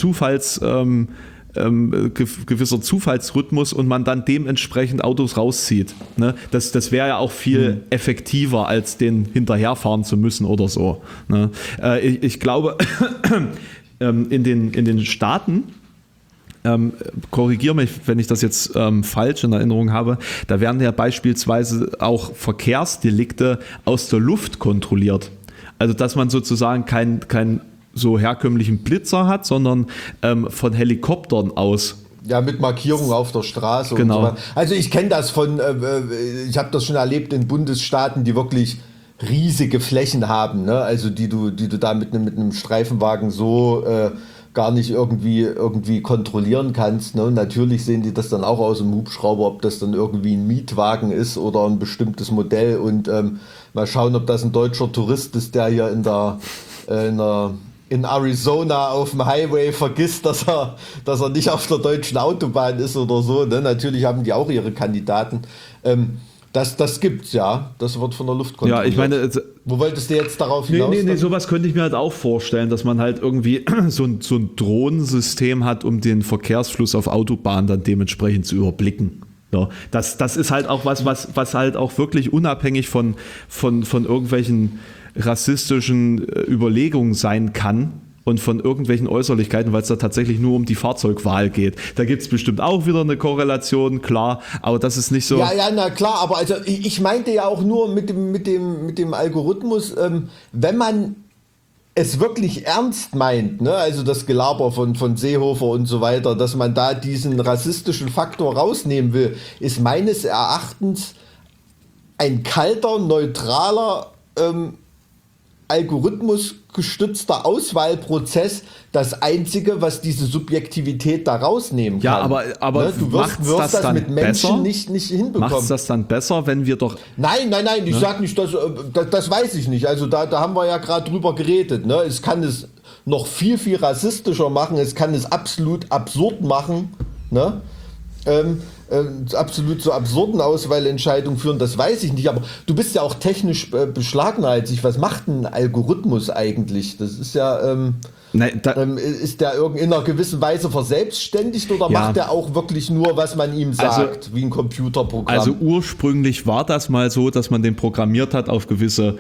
S1: gewisser Zufallsrhythmus und man dann dementsprechend Autos rauszieht. Ne? Das wäre ja auch viel effektiver, als den hinterherfahren zu müssen oder so. Ne? Ich glaube, in den Staaten, korrigiere mich, wenn ich das jetzt falsch in Erinnerung habe, da werden ja beispielsweise auch Verkehrsdelikte aus der Luft kontrolliert. Also dass man sozusagen kein so herkömmlichen Blitzer hat, sondern von Helikoptern aus.
S2: Ja, mit Markierungen auf der Straße.
S1: Genau.
S2: Und so weiter. Also ich kenne das ich habe das schon erlebt in Bundesstaaten, die wirklich riesige Flächen haben, ne? Also die du da mit einem Streifenwagen so gar nicht irgendwie kontrollieren kannst. Ne? Und natürlich sehen die das dann auch aus dem Hubschrauber, ob das dann irgendwie ein Mietwagen ist oder ein bestimmtes Modell. Und mal schauen, ob das ein deutscher Tourist ist, der hier in Arizona auf dem Highway vergisst, dass er nicht auf der deutschen Autobahn ist oder so. Ne? Natürlich haben die auch ihre Kandidaten. Das gibt's, ja. Das wird von der Luft kontrolliert.
S1: Ja, ich meine,
S2: wo wolltest du jetzt darauf hinaus?
S1: Nee, sowas könnte ich mir halt auch vorstellen, dass man halt irgendwie so ein Drohnensystem hat, um den Verkehrsfluss auf Autobahnen dann dementsprechend zu überblicken. Ja, das ist halt auch was halt auch wirklich unabhängig von irgendwelchen rassistischen Überlegungen sein kann und von irgendwelchen Äußerlichkeiten, weil es da tatsächlich nur um die Fahrzeugwahl geht. Da gibt es bestimmt auch wieder eine Korrelation, klar, aber das ist nicht so...
S2: Ja, na klar, aber also ich meinte ja auch nur mit dem Algorithmus, wenn man es wirklich ernst meint, ne, also das Gelaber von Seehofer und so weiter, dass man da diesen rassistischen Faktor rausnehmen will, ist meines Erachtens ein kalter, neutraler algorithmusgestützter Auswahlprozess das Einzige, was diese Subjektivität da rausnehmen kann.
S1: Ja, aber
S2: ne? Du wirst das dann mit Menschen nicht hinbekommen.
S1: Macht es das dann besser, wenn wir doch...
S2: Nein, ich sag nicht, das weiß ich nicht. Also da haben wir ja gerade drüber geredet. Ne? Es kann es noch viel, viel rassistischer machen. Es kann es absolut absurd machen. Ne? Absolut zu absurden Auswahlentscheidungen führen, das weiß ich nicht, aber du bist ja auch technisch beschlagener als ich. Was macht ein Algorithmus eigentlich? Das ist ja, ist der in einer gewissen Weise verselbstständigt oder macht der auch wirklich nur, was man ihm sagt, wie ein Computerprogramm?
S1: Also ursprünglich war das mal so, dass man den programmiert hat auf gewisse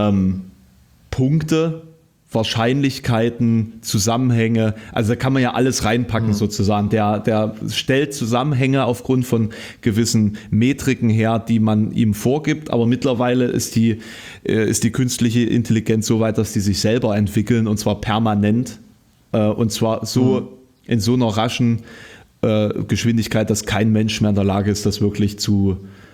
S1: Punkte, Wahrscheinlichkeiten, Zusammenhänge, also da kann man ja alles reinpacken sozusagen. Der stellt Zusammenhänge aufgrund von gewissen Metriken her, die man ihm vorgibt, aber mittlerweile ist die künstliche Intelligenz so weit, dass die sich selber entwickeln und zwar permanent und zwar so in so einer raschen Geschwindigkeit, dass kein Mensch mehr in der Lage ist, das wirklich zu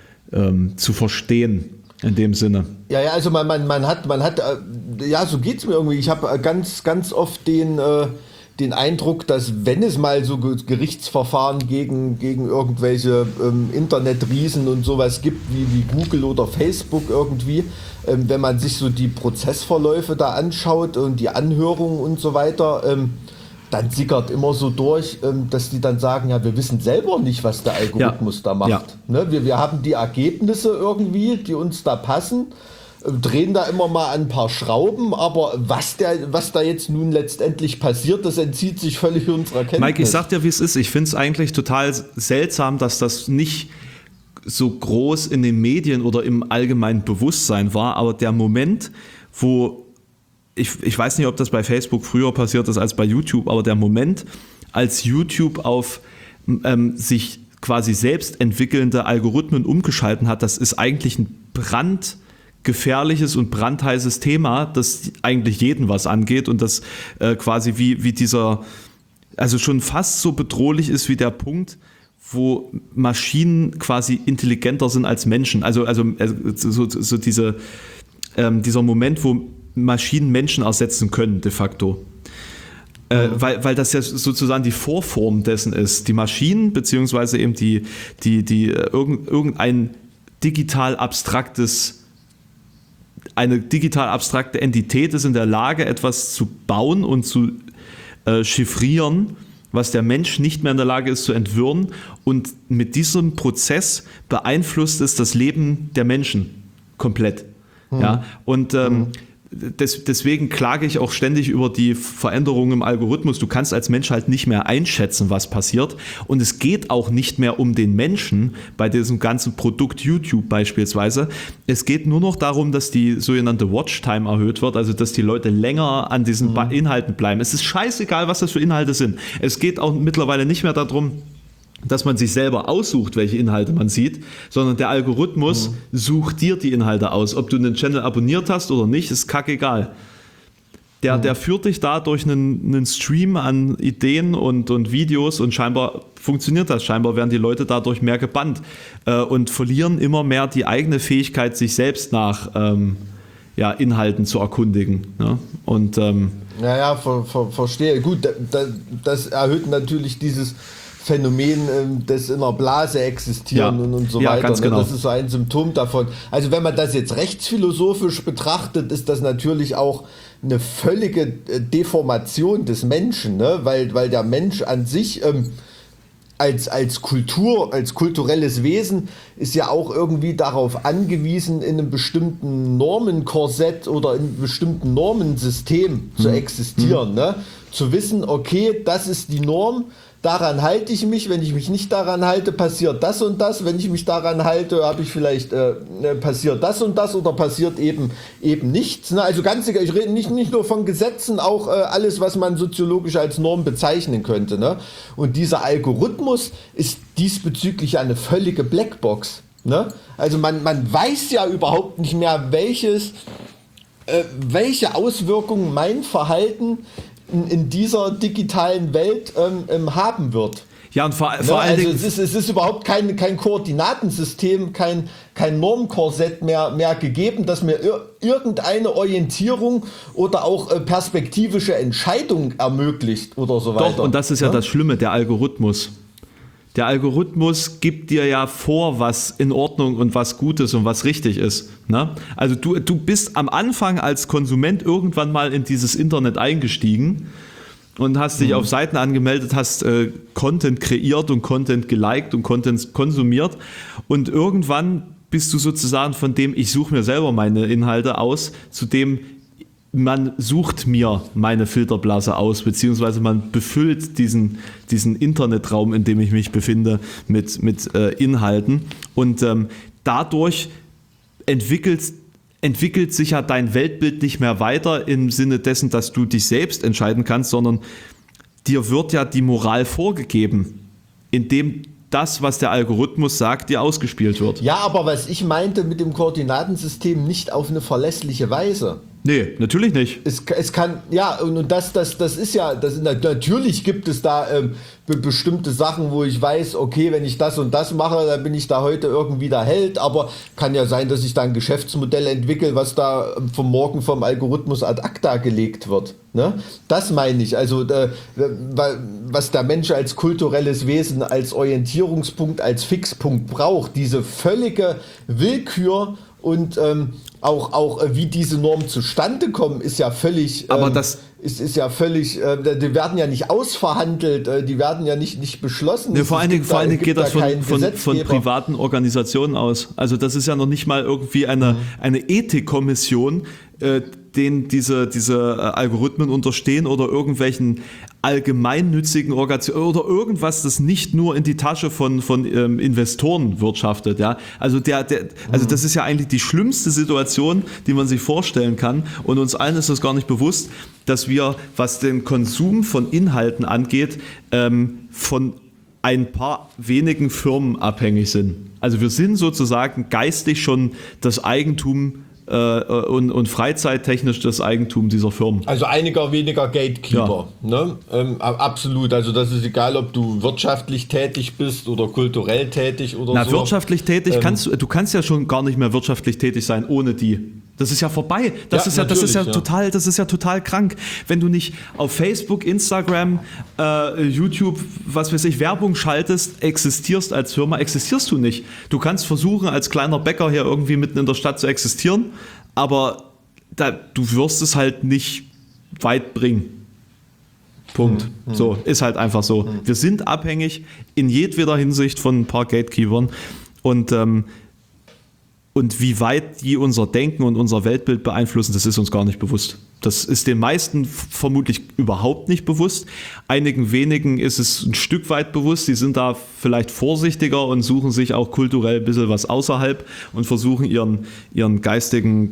S1: verstehen. In dem Sinne.
S2: Ja, also man hat, ja, so geht's mir irgendwie. Ich habe ganz, ganz oft den Eindruck, dass wenn es mal so Gerichtsverfahren gegen irgendwelche Internetriesen und sowas gibt, wie Google oder Facebook irgendwie, wenn man sich so die Prozessverläufe da anschaut und die Anhörungen und so weiter, dann sickert immer so durch, dass die dann sagen, ja, wir wissen selber nicht, was der Algorithmus da macht. Ja. Ne? Wir haben die Ergebnisse irgendwie, die uns da passen, drehen da immer mal an ein paar Schrauben, aber was da jetzt nun letztendlich passiert, das entzieht sich völlig unserer Kenntnis.
S1: Mike, ich sag dir, wie es ist. Ich finde es eigentlich total seltsam, dass das nicht so groß in den Medien oder im allgemeinen Bewusstsein war, aber der Moment, wo ich weiß nicht, ob das bei Facebook früher passiert ist als bei YouTube, aber der Moment, als YouTube auf sich quasi selbst entwickelnde Algorithmen umgeschalten hat, das ist eigentlich ein brandgefährliches und brandheißes Thema, das eigentlich jeden was angeht und das quasi wie dieser, also schon fast so bedrohlich ist wie der Punkt, wo Maschinen quasi intelligenter sind als Menschen. Also so dieser Moment, wo Maschinen Menschen ersetzen können, de facto. Weil das ja sozusagen die Vorform dessen ist. Die Maschinen, beziehungsweise eben irgendein eine digital abstrakte Entität ist in der Lage, etwas zu bauen und zu chiffrieren, was der Mensch nicht mehr in der Lage ist zu entwirren, und mit diesem Prozess beeinflusst es das Leben der Menschen komplett. Ja? Und deswegen klage ich auch ständig über die Veränderungen im Algorithmus. Du kannst als Mensch halt nicht mehr einschätzen, was passiert, und es geht auch nicht mehr um den Menschen bei diesem ganzen Produkt YouTube beispielsweise. Es geht nur noch darum, dass die sogenannte Watchtime erhöht wird, also dass die Leute länger an diesen Inhalten bleiben. Es ist scheißegal, was das für Inhalte sind. Es geht auch mittlerweile nicht mehr darum, dass man sich selber aussucht, welche Inhalte man sieht, sondern der Algorithmus sucht dir die Inhalte aus. Ob du einen Channel abonniert hast oder nicht, ist kackegal. Der führt dich da durch einen Stream an Ideen und Videos, und scheinbar funktioniert das. Scheinbar werden die Leute dadurch mehr gebannt und verlieren immer mehr die eigene Fähigkeit, sich selbst nach Inhalten zu erkundigen. Ne? Und
S2: verstehe. Gut, das erhöht natürlich dieses Phänomen des in einer Blase existieren und so weiter.
S1: Ganz genau.
S2: Das ist so ein Symptom davon. Also wenn man das jetzt rechtsphilosophisch betrachtet, ist das natürlich auch eine völlige Deformation des Menschen, ne? Weil der Mensch an sich als kulturelles Wesen ist ja auch irgendwie darauf angewiesen, in einem bestimmten Normenkorsett oder in einem bestimmten Normensystem zu existieren. Ne? Zu wissen, okay, das ist die Norm, daran halte ich mich, wenn ich mich nicht daran halte, passiert das und das, wenn ich mich daran halte, habe ich vielleicht passiert das und das oder passiert eben nichts. Ne? Also ganz egal, ich rede nicht nur von Gesetzen, auch alles, was man soziologisch als Norm bezeichnen könnte. Ne? Und dieser Algorithmus ist diesbezüglich eine völlige Blackbox. Ne? Also man weiß ja überhaupt nicht mehr, welche Auswirkungen mein Verhalten in dieser digitalen Welt haben wird.
S1: Ja, und vor allen Dingen.
S2: Es ist überhaupt kein Koordinatensystem, kein Normkorsett mehr gegeben, das mir irgendeine Orientierung oder auch perspektivische Entscheidung ermöglicht oder so weiter.
S1: Doch, und das ist ja das Schlimme, der Algorithmus. Der Algorithmus gibt dir ja vor, was in Ordnung und was gut ist und was richtig ist. Ne? Also du bist am Anfang als Konsument irgendwann mal in dieses Internet eingestiegen und hast dich auf Seiten angemeldet, hast Content kreiert und Content geliked und Content konsumiert, und irgendwann bist du sozusagen von dem, ich suche mir selber meine Inhalte aus, zu dem, man sucht mir meine Filterblase aus, beziehungsweise man befüllt diesen Internetraum, in dem ich mich befinde, mit Inhalten, und dadurch entwickelt sich ja dein Weltbild nicht mehr weiter im Sinne dessen, dass du dich selbst entscheiden kannst, sondern dir wird ja die Moral vorgegeben, indem das, was der Algorithmus sagt, dir ausgespielt wird.
S2: Ja, aber was ich meinte mit dem Koordinatensystem, nicht auf eine verlässliche Weise.
S1: Nee, natürlich nicht.
S2: Es kann, ja, und das ist ja, natürlich gibt es da bestimmte Sachen, wo ich weiß, okay, wenn ich das und das mache, dann bin ich da heute irgendwie der Held, aber kann ja sein, dass ich da ein Geschäftsmodell entwickle, was da vom Morgen vom Algorithmus ad acta gelegt wird. Ne? Das meine ich, also was der Mensch als kulturelles Wesen, als Orientierungspunkt, als Fixpunkt braucht, diese völlige Willkür. Und auch wie diese Normen zustande kommen, ist ja völlig.
S1: Aber das
S2: ist ja völlig. Die werden ja nicht ausverhandelt, die werden ja nicht beschlossen.
S1: Ne, vor allen Dingen geht das von privaten Organisationen aus. Also das ist ja noch nicht mal irgendwie eine Ethikkommission, denen diese Algorithmen unterstehen, oder irgendwelchen allgemeinnützigen Organisationen oder irgendwas, das nicht nur in die Tasche von Investoren wirtschaftet. Ja? Also das ist ja eigentlich die schlimmste Situation, die man sich vorstellen kann, und uns allen ist das gar nicht bewusst, dass wir, was den Konsum von Inhalten angeht, von ein paar wenigen Firmen abhängig sind. Also wir sind sozusagen geistig schon das Eigentum und freizeittechnisch das Eigentum dieser Firmen.
S2: Also einiger weniger Gatekeeper. Ja. Ne? Absolut. Also das ist egal, ob du wirtschaftlich tätig bist oder kulturell tätig oder so.
S1: Wirtschaftlich tätig du kannst ja schon gar nicht mehr wirtschaftlich tätig sein ohne die. Das ist ja vorbei. Das ist ja total krank. Wenn du nicht auf Facebook, Instagram, YouTube, was weiß ich, Werbung schaltest, existierst als Firma, existierst du nicht. Du kannst versuchen, als kleiner Bäcker hier irgendwie mitten in der Stadt zu existieren, aber du wirst es halt nicht weit bringen. Punkt. So, ist halt einfach so. Wir sind abhängig in jedweder Hinsicht von ein paar Gatekeepern und wie weit die unser Denken und unser Weltbild beeinflussen, das ist uns gar nicht bewusst. Das ist den meisten vermutlich überhaupt nicht bewusst. Einigen wenigen ist es ein Stück weit bewusst. Die sind da vielleicht vorsichtiger und suchen sich auch kulturell ein bisschen was außerhalb und versuchen ihren geistigen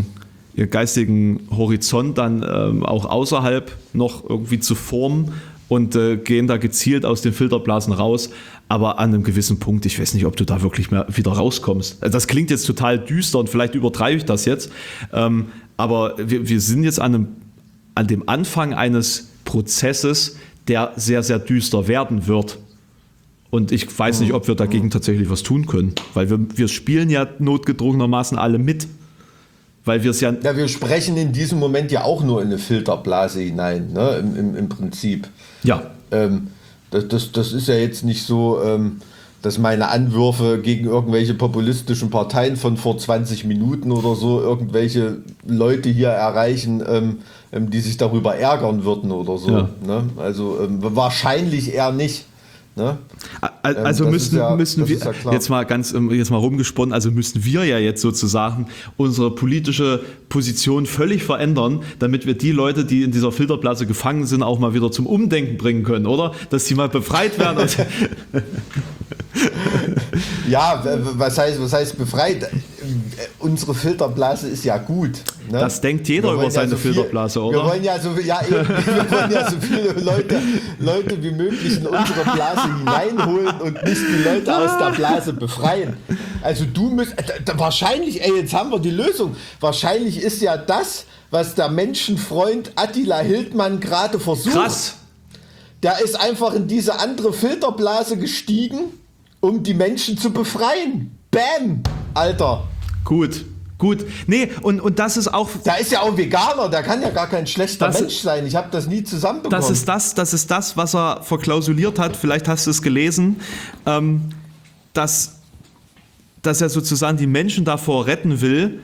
S1: Horizont dann auch außerhalb noch irgendwie zu formen und gehen da gezielt aus den Filterblasen raus. Aber an einem gewissen Punkt, ich weiß nicht, ob du da wirklich mehr wieder rauskommst. Das klingt jetzt total düster und vielleicht übertreibe ich das jetzt. Aber wir sind jetzt an dem Anfang eines Prozesses, der sehr, sehr düster werden wird. Und ich weiß nicht, ob wir dagegen tatsächlich was tun können. Weil wir spielen ja notgedrungenermaßen alle mit. Weil wir es ja...
S2: Ja, wir sprechen in diesem Moment ja auch nur in eine Filterblase hinein, ne? Im Prinzip.
S1: Ja.
S2: Das ist ja jetzt nicht so, dass meine Anwürfe gegen irgendwelche populistischen Parteien von vor 20 Minuten oder so irgendwelche Leute hier erreichen, die sich darüber ärgern würden oder so.
S1: Ja.
S2: Ne? Also wahrscheinlich eher nicht. Ne?
S1: Also müssen wir
S2: ja
S1: jetzt mal rumgesponnen, also müssen wir ja jetzt sozusagen unsere politische Position völlig verändern, damit wir die Leute, die in dieser Filterblase gefangen sind, auch mal wieder zum Umdenken bringen können, oder? Dass sie mal befreit werden.
S2: Ja, was heißt befreit? Unsere Filterblase ist ja gut. Ne?
S1: Das denkt jeder über seine Filterblase, oder?
S2: Wir wollen ja so viele Leute wie möglich in unsere Blase hineinholen und nicht die Leute aus der Blase befreien. Also wahrscheinlich, jetzt haben wir die Lösung. Wahrscheinlich ist ja das, was der Menschenfreund Attila Hildmann gerade versucht.
S1: Krass.
S2: Der ist einfach in diese andere Filterblase gestiegen, um die Menschen zu befreien. Bam! Alter.
S1: Gut. Nee, und das ist auch...
S2: Der ist ja auch Veganer, der kann ja gar kein schlechter Mensch sein. Ich habe das nie zusammenbekommen.
S1: Das ist das, was er verklausuliert hat. Vielleicht hast du es gelesen, dass er sozusagen die Menschen davor retten will,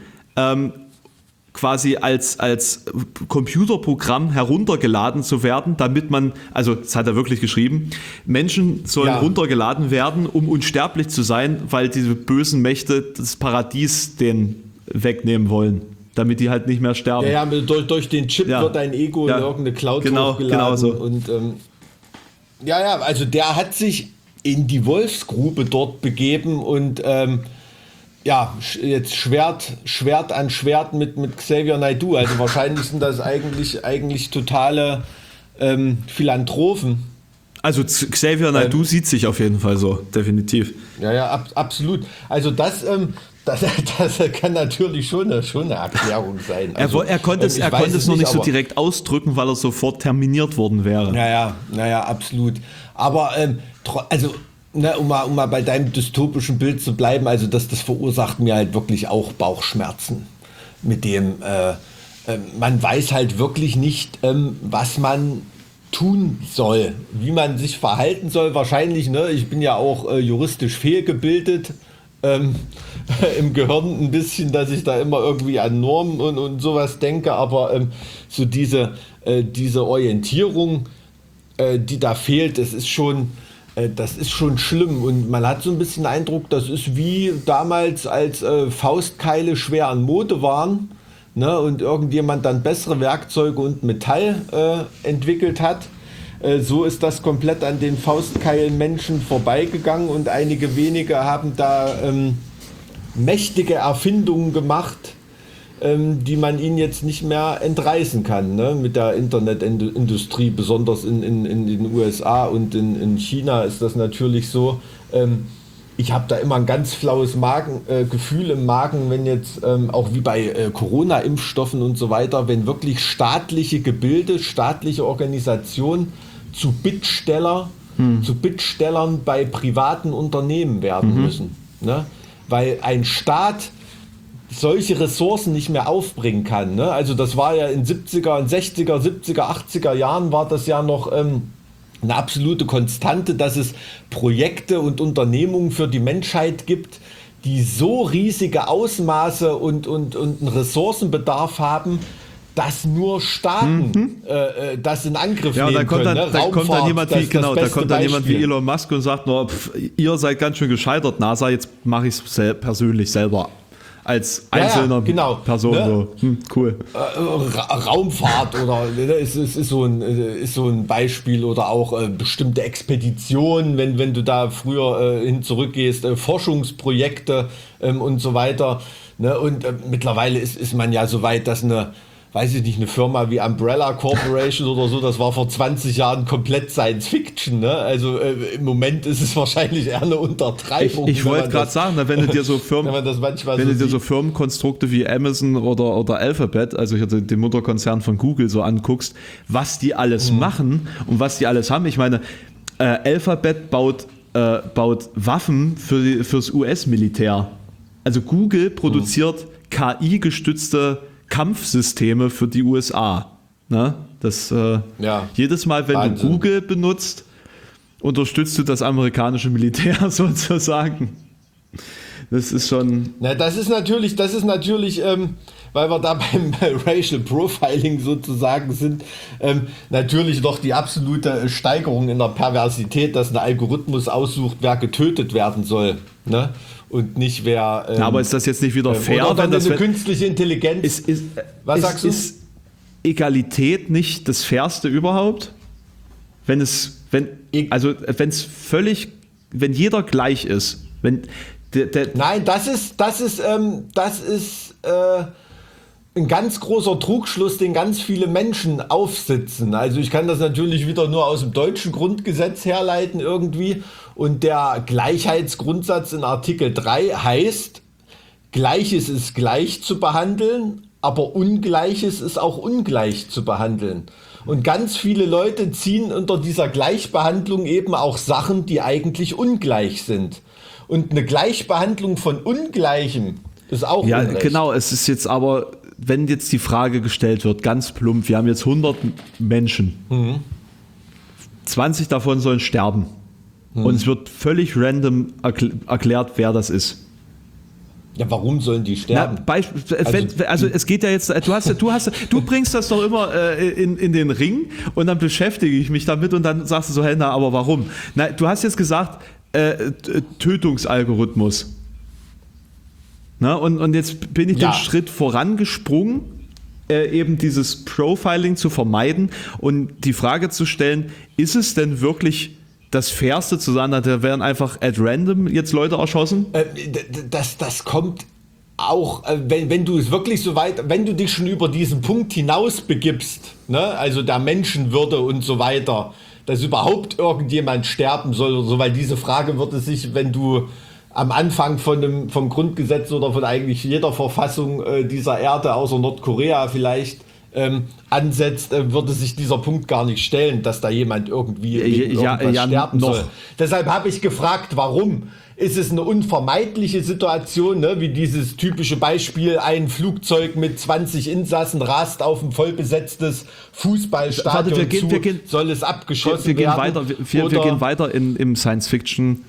S1: quasi als Computerprogramm heruntergeladen zu werden, damit man, also das hat er wirklich geschrieben, Menschen sollen runtergeladen werden, um unsterblich zu sein, weil diese bösen Mächte das Paradies denen wegnehmen wollen, damit die halt nicht mehr sterben.
S2: Ja, durch den Chip wird dein Ego in irgendeine Cloud hochgeladen. Genau so. Und also der hat sich in die Wolfsgrube dort begeben und jetzt Schwert an Schwert mit Xavier Naidoo. Also wahrscheinlich sind das eigentlich totale Philanthropen.
S1: Also Xavier Naidoo sieht sich auf jeden Fall so, definitiv.
S2: Ja, absolut. Also das kann natürlich schon eine Erklärung sein. Also,
S1: er konnte es noch nicht so direkt ausdrücken, weil er sofort terminiert worden wäre.
S2: Naja, absolut. Aber um mal bei deinem dystopischen Bild zu bleiben, also das verursacht mir halt wirklich auch Bauchschmerzen. Mit dem, man weiß halt wirklich nicht, was man tun soll, wie man sich verhalten soll. Wahrscheinlich, ich bin ja auch juristisch fehlgebildet, im Gehirn ein bisschen, dass ich da immer irgendwie an Normen und sowas denke, aber so diese Orientierung, die da fehlt, das ist schon schlimm und man hat so ein bisschen den Eindruck, das ist wie damals, als Faustkeile schwer an Mode waren, ne, und irgendjemand dann bessere Werkzeuge und Metall entwickelt hat. So ist das komplett an den Faustkeilen-Menschen vorbeigegangen und einige wenige haben da mächtige Erfindungen gemacht, die man ihnen jetzt nicht mehr entreißen kann, ne? Mit der Internetindustrie, besonders in den USA und in China ist das natürlich so. Ich habe da immer ein ganz flaues Gefühl im Magen, wenn jetzt, auch wie bei Corona-Impfstoffen und so weiter, wenn wirklich staatliche Gebilde, staatliche Organisationen zu Bittstellern bei privaten Unternehmen werden müssen. Ne? Weil ein Staat solche Ressourcen nicht mehr aufbringen kann. Ne? Also das war ja in 60er, 70er, 80er Jahren war das ja noch eine absolute Konstante, dass es Projekte und Unternehmungen für die Menschheit gibt, die so riesige Ausmaße und einen Ressourcenbedarf haben, dass nur Staaten das in Angriff nehmen
S1: da kommt dann,
S2: können.
S1: da kommt dann jemand wie,
S2: da kommt
S1: dann jemand wie Elon Musk und sagt nur, ihr seid ganz schön gescheitert, NASA, jetzt mache ich es persönlich selber. Als einzelner Person.
S2: Ne?
S1: So. Cool.
S2: Raumfahrt oder ist so ein Beispiel oder auch bestimmte Expeditionen, wenn du da früher hin zurückgehst, Forschungsprojekte und so weiter. Ne? Und mittlerweile ist man ja so weit, dass eine Firma wie Umbrella Corporation oder so, das war vor 20 Jahren komplett Science Fiction. Ne? Also im Moment ist es wahrscheinlich eher eine Untertreibung.
S1: Ich wollte gerade sagen, wenn du dir so Firmenkonstrukte wie Amazon oder Alphabet, also hier den Mutterkonzern von Google so anguckst, was die alles machen und was die alles haben. Ich meine, Alphabet baut Waffen fürs US-Militär. Also Google produziert KI-gestützte Kampfsysteme für die USA. Ne? Jedes Mal, wenn Wahnsinn. Du Google benutzt, unterstützt du das amerikanische Militär sozusagen. Das ist schon...
S2: Na, das ist natürlich, weil wir da beim Racial Profiling sozusagen sind, natürlich doch die absolute Steigerung in der Perversität, dass ein Algorithmus aussucht, wer getötet werden soll. Ne? Und nicht wer...
S1: aber ist das jetzt nicht wieder fair?
S2: Oder wenn das eine künstliche Intelligenz... Was sagst du? Ist
S1: Egalität nicht das Fairste überhaupt? Wenn jeder gleich ist.
S2: Nein, das ist ein ganz großer Trugschluss, den ganz viele Menschen aufsitzen. Also ich kann das natürlich wieder nur aus dem deutschen Grundgesetz herleiten irgendwie. Und der Gleichheitsgrundsatz in Artikel 3 heißt, Gleiches ist gleich zu behandeln, aber Ungleiches ist auch ungleich zu behandeln. Und ganz viele Leute ziehen unter dieser Gleichbehandlung eben auch Sachen, die eigentlich ungleich sind. Und eine Gleichbehandlung von Ungleichem ist auch Unrecht.
S1: Ja, genau. Es ist jetzt aber, wenn jetzt die Frage gestellt wird, ganz plump, wir haben jetzt 100 Menschen. 20 davon sollen sterben. Und es wird völlig random erklärt, wer das ist.
S2: Ja, warum sollen die sterben?
S1: Also es geht ja jetzt, du bringst das doch immer in den Ring und dann beschäftige ich mich damit und dann sagst du so, hey, na, aber warum? Na, du hast jetzt gesagt, Tötungsalgorithmus. Na, und jetzt bin ich den Schritt vorangesprungen, eben dieses Profiling zu vermeiden und die Frage zu stellen, ist es denn wirklich das Fairste zu sagen, da werden einfach at random jetzt Leute erschossen?
S2: Das kommt auch, wenn du es wirklich so weit, wenn du dich schon über diesen Punkt hinaus begibst, ne, also der Menschenwürde und so weiter, dass überhaupt irgendjemand sterben soll oder so, weil diese Frage würde sich, wenn du am Anfang vom Grundgesetz oder von eigentlich jeder Verfassung dieser Erde, außer Nordkorea vielleicht, ansetzt, würde sich dieser Punkt gar nicht stellen, dass da jemand irgendwie sterben soll. Deshalb habe ich gefragt, warum? Ist es eine unvermeidliche Situation, ne? Wie dieses typische Beispiel, ein Flugzeug mit 20 Insassen rast auf ein vollbesetztes Fußballstadion soll es abgeschossen werden?
S1: Wir gehen weiter im Science-Fiction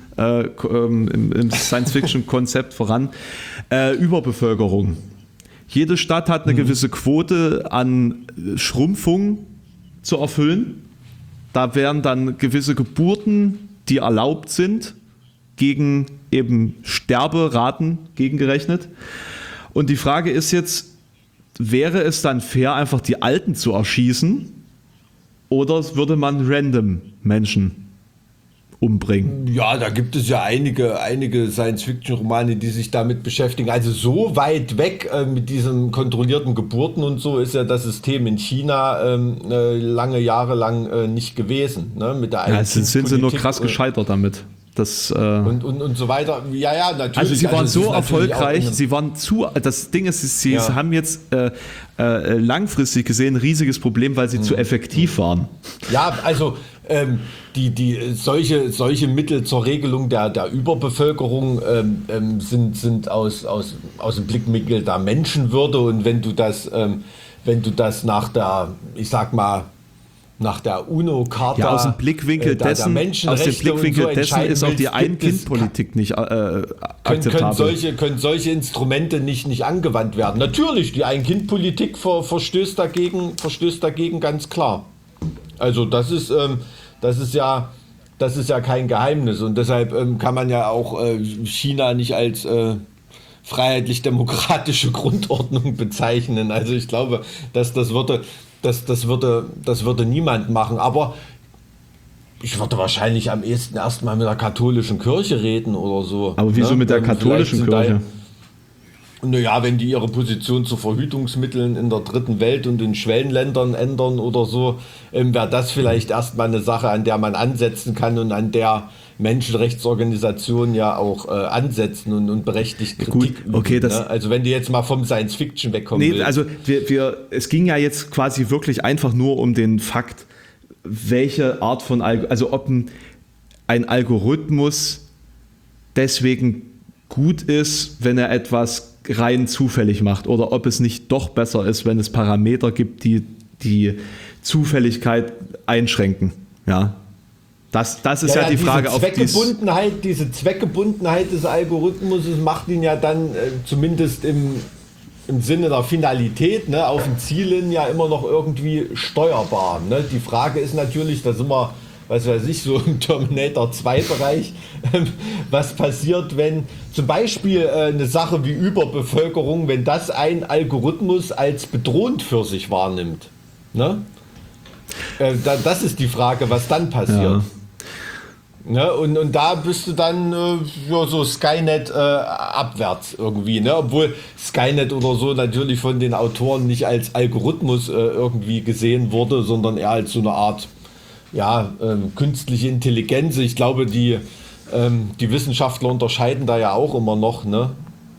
S1: im Science-Fiction-Konzept voran. Überbevölkerung. Jede Stadt hat eine gewisse Quote an Schrumpfung zu erfüllen. Da werden dann gewisse Geburten, die erlaubt sind, gegen eben Sterberaten gegengerechnet. Und die Frage ist jetzt, wäre es dann fair, einfach die Alten zu erschießen? Oder würde man random Menschen umbringen?
S2: Ja, da gibt es ja einige Science-Fiction-Romane, die sich damit beschäftigen. Also so weit weg mit diesen kontrollierten Geburten und so ist ja das System in China lange Jahre lang nicht gewesen. Ne? Mit der
S1: sind sie nur krass gescheitert damit. Und
S2: so weiter. Ja, natürlich.
S1: Also sie waren so erfolgreich, das Ding ist, sie haben jetzt langfristig gesehen ein riesiges Problem, weil sie zu effektiv waren.
S2: Ja, also solche Mittel zur Regelung der Überbevölkerung sind aus dem Blickwinkel der Menschenwürde, und wenn du das nach der, ich sag mal, nach der UNO-Charta
S1: Ja, aus dem Blickwinkel dessen, ist auch die Ein-Kind-Politik nicht akzeptabel.
S2: Können solche Instrumente nicht angewandt werden. Natürlich, die Ein-Kind-Politik verstößt dagegen ganz klar. Also das ist ja kein Geheimnis und deshalb kann man ja auch China nicht als freiheitlich-demokratische Grundordnung bezeichnen. Also ich glaube, dass das würde niemand machen. Aber ich würde wahrscheinlich am ehesten erstmal mit der katholischen Kirche reden oder so.
S1: Aber wieso mit der katholischen Kirche?
S2: Naja, wenn die ihre Position zu Verhütungsmitteln in der dritten Welt und in Schwellenländern ändern oder so, wäre das vielleicht erstmal eine Sache, an der man ansetzen kann und an der Menschenrechtsorganisationen ja auch ansetzen und berechtigt Kritik üben.
S1: Okay,
S2: ne? Also wenn die jetzt mal vom Science-Fiction wegkommen will.
S1: Also es ging ja jetzt quasi wirklich einfach nur um den Fakt, welche Art von also ob ein Algorithmus deswegen gut ist, wenn er etwas rein zufällig macht oder ob es nicht doch besser ist, wenn es Parameter gibt, die Zufälligkeit einschränken. Ja. Das ist ja die Frage, auf
S2: diese Zweckgebundenheit des Algorithmus macht ihn ja dann zumindest im Sinne der Finalität, ne, auf den Zielen ja immer noch irgendwie steuerbar. Ne? Die Frage ist natürlich, da sind wir, was weiß ich, so im Terminator 2 Bereich, was passiert, wenn zum Beispiel eine Sache wie Überbevölkerung, wenn das ein Algorithmus als bedrohend für sich wahrnimmt. Ne? Das ist die Frage, was dann passiert.
S1: Ja.
S2: Ne? Und da bist du dann so Skynet abwärts irgendwie. Ne? Obwohl Skynet oder so natürlich von den Autoren nicht als Algorithmus irgendwie gesehen wurde, sondern eher als so eine Art künstliche Intelligenz. Ich glaube, die Wissenschaftler unterscheiden da ja auch immer noch. Ne?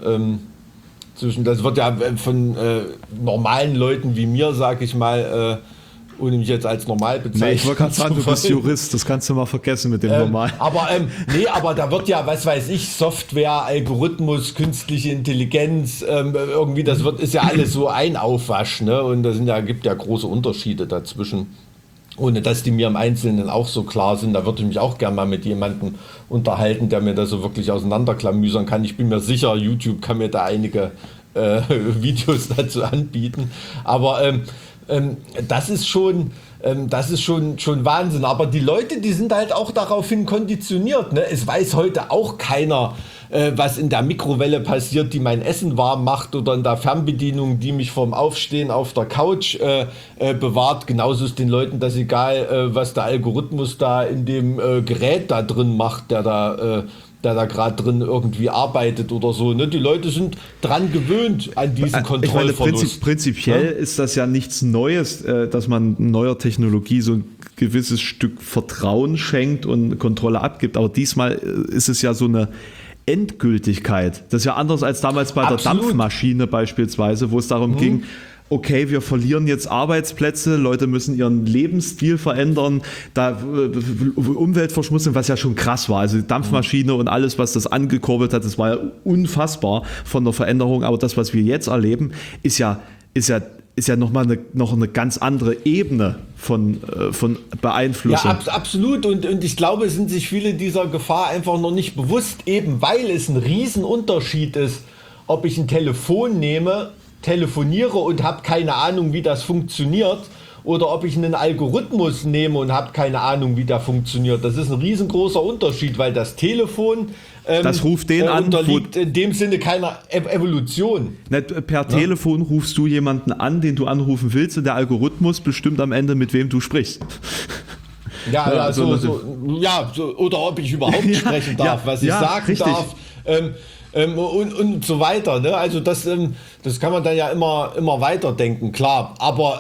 S2: Das wird ja von normalen Leuten wie mir, sag ich mal, ohne mich jetzt als normal bezeichnen.
S1: Nee, ich wollte gerade sagen, du bist Jurist, das kannst du mal vergessen mit dem Normal.
S2: Aber da wird ja, was weiß ich, Software, Algorithmus, künstliche Intelligenz, irgendwie, ist ja alles so ein Aufwasch, ne? Und gibt ja große Unterschiede dazwischen. Ohne dass die mir im Einzelnen auch so klar sind, da würde ich mich auch gerne mal mit jemandem unterhalten, der mir das so wirklich auseinanderklamüsern kann. Ich bin mir sicher, YouTube kann mir da einige Videos dazu anbieten. Aber das ist schon Wahnsinn. Aber die Leute, die sind halt auch daraufhin konditioniert. Ne? Es weiß heute auch keiner, was in der Mikrowelle passiert, die mein Essen warm macht, oder in der Fernbedienung, die mich vom Aufstehen auf der Couch bewahrt. Genauso ist den Leuten das egal, was der Algorithmus da in dem Gerät da drin macht, der da gerade drin irgendwie arbeitet oder so. Ne? Die Leute sind dran gewöhnt an diesen Kontrollverlust.
S1: Prinzipiell ist das ja nichts Neues, dass man neuer Technologie so ein gewisses Stück Vertrauen schenkt und Kontrolle abgibt. Aber diesmal ist es ja so eine Endgültigkeit. Das ist ja anders als damals bei der Dampfmaschine beispielsweise, wo es darum ging, okay, wir verlieren jetzt Arbeitsplätze, Leute müssen ihren Lebensstil verändern, da Umweltverschmutzung, was ja schon krass war. Also die Dampfmaschine und alles, was das angekurbelt hat, das war ja unfassbar von der Veränderung. Aber das, was wir jetzt erleben, ist ja noch eine ganz andere Ebene von Beeinflussung.
S2: Ja, absolut. Und ich glaube, es sind sich viele dieser Gefahr einfach noch nicht bewusst, eben weil es ein Riesenunterschied ist, ob ich ein Telefon nehme, telefoniere und habe keine Ahnung, wie das funktioniert, oder ob ich einen Algorithmus nehme und habe keine Ahnung, wie der funktioniert. Das ist ein riesengroßer Unterschied, weil das Telefon
S1: das ruft den an,
S2: unterliegt in dem Sinne keiner Evolution.
S1: Per Telefon rufst du jemanden an, den du anrufen willst, und der Algorithmus bestimmt am Ende, mit wem du sprichst. Oder ob ich überhaupt sprechen darf, was ich sagen richtig.
S2: darf. Und so weiter. Ne? Also das kann man dann ja immer weiterdenken, klar. Aber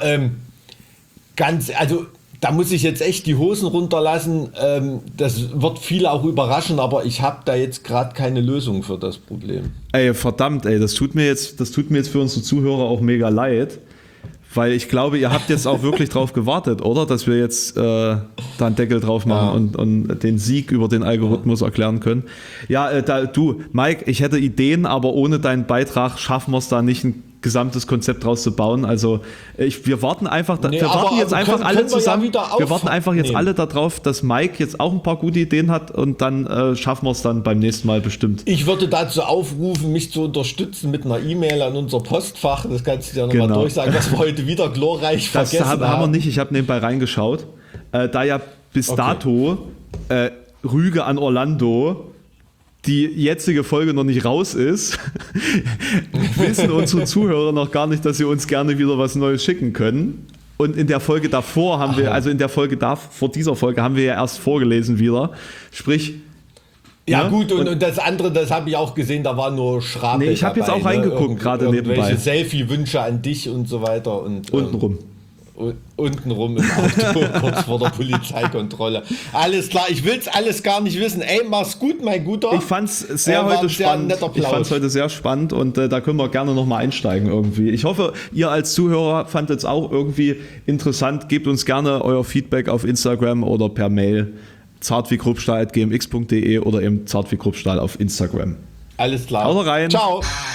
S2: da muss ich jetzt echt die Hosen runterlassen. Das wird viele auch überraschen, aber ich habe da jetzt gerade keine Lösung für das Problem.
S1: Ey, verdammt, das tut mir jetzt für unsere Zuhörer auch mega leid. Weil ich glaube, ihr habt jetzt auch wirklich drauf gewartet, oder? Dass wir jetzt da einen Deckel drauf machen und den Sieg über den Algorithmus erklären können. Ja, Mike, ich hätte Ideen, aber ohne deinen Beitrag schaffen wir es da nicht, einen gesamtes Konzept draus zu bauen. Also wir warten einfach,
S2: Nee,
S1: wir warten jetzt einfach alle zusammen.
S2: Wir
S1: Wir warten einfach jetzt alle darauf, dass Mike jetzt auch ein paar gute Ideen hat und dann schaffen wir es dann beim nächsten Mal bestimmt.
S2: Ich würde dazu aufrufen, mich zu unterstützen mit einer E-Mail an unser Postfach. Das kannst du ja nochmal durchsagen, was wir heute wieder glorreich vergessen haben.
S1: Haben wir nicht, ich habe nebenbei reingeschaut. Da ja bis dato Rüge an Orlando die jetzige Folge noch nicht raus ist, wissen unsere Zuhörer noch gar nicht, dass sie uns gerne wieder was Neues schicken können. Und in der Folge davor haben wir, also in der Folge vor dieser Folge haben wir ja erst vorgelesen wieder. Sprich,
S2: ja, gut, und das andere, das habe ich auch gesehen, da war nur Schrabe.
S1: Nee, ich habe jetzt auch reingeguckt, gerade nebenbei.
S2: Welche Selfie-Wünsche an dich und so weiter. Und,
S1: untenrum.
S2: Untenrum im Auto, kurz vor der Polizeikontrolle. Alles klar, ich will es alles gar nicht wissen. Ey, mach's gut, mein Guter.
S1: Ich fand's heute spannend. Ich fand's heute sehr spannend und da können wir gerne nochmal einsteigen irgendwie. Ich hoffe, ihr als Zuhörer fandet es auch irgendwie interessant. Gebt uns gerne euer Feedback auf Instagram oder per Mail zartwiegruppstahl@gmx.de oder eben zartwiegruppstahl auf Instagram.
S2: Alles klar.
S1: Haut rein.
S2: Ciao.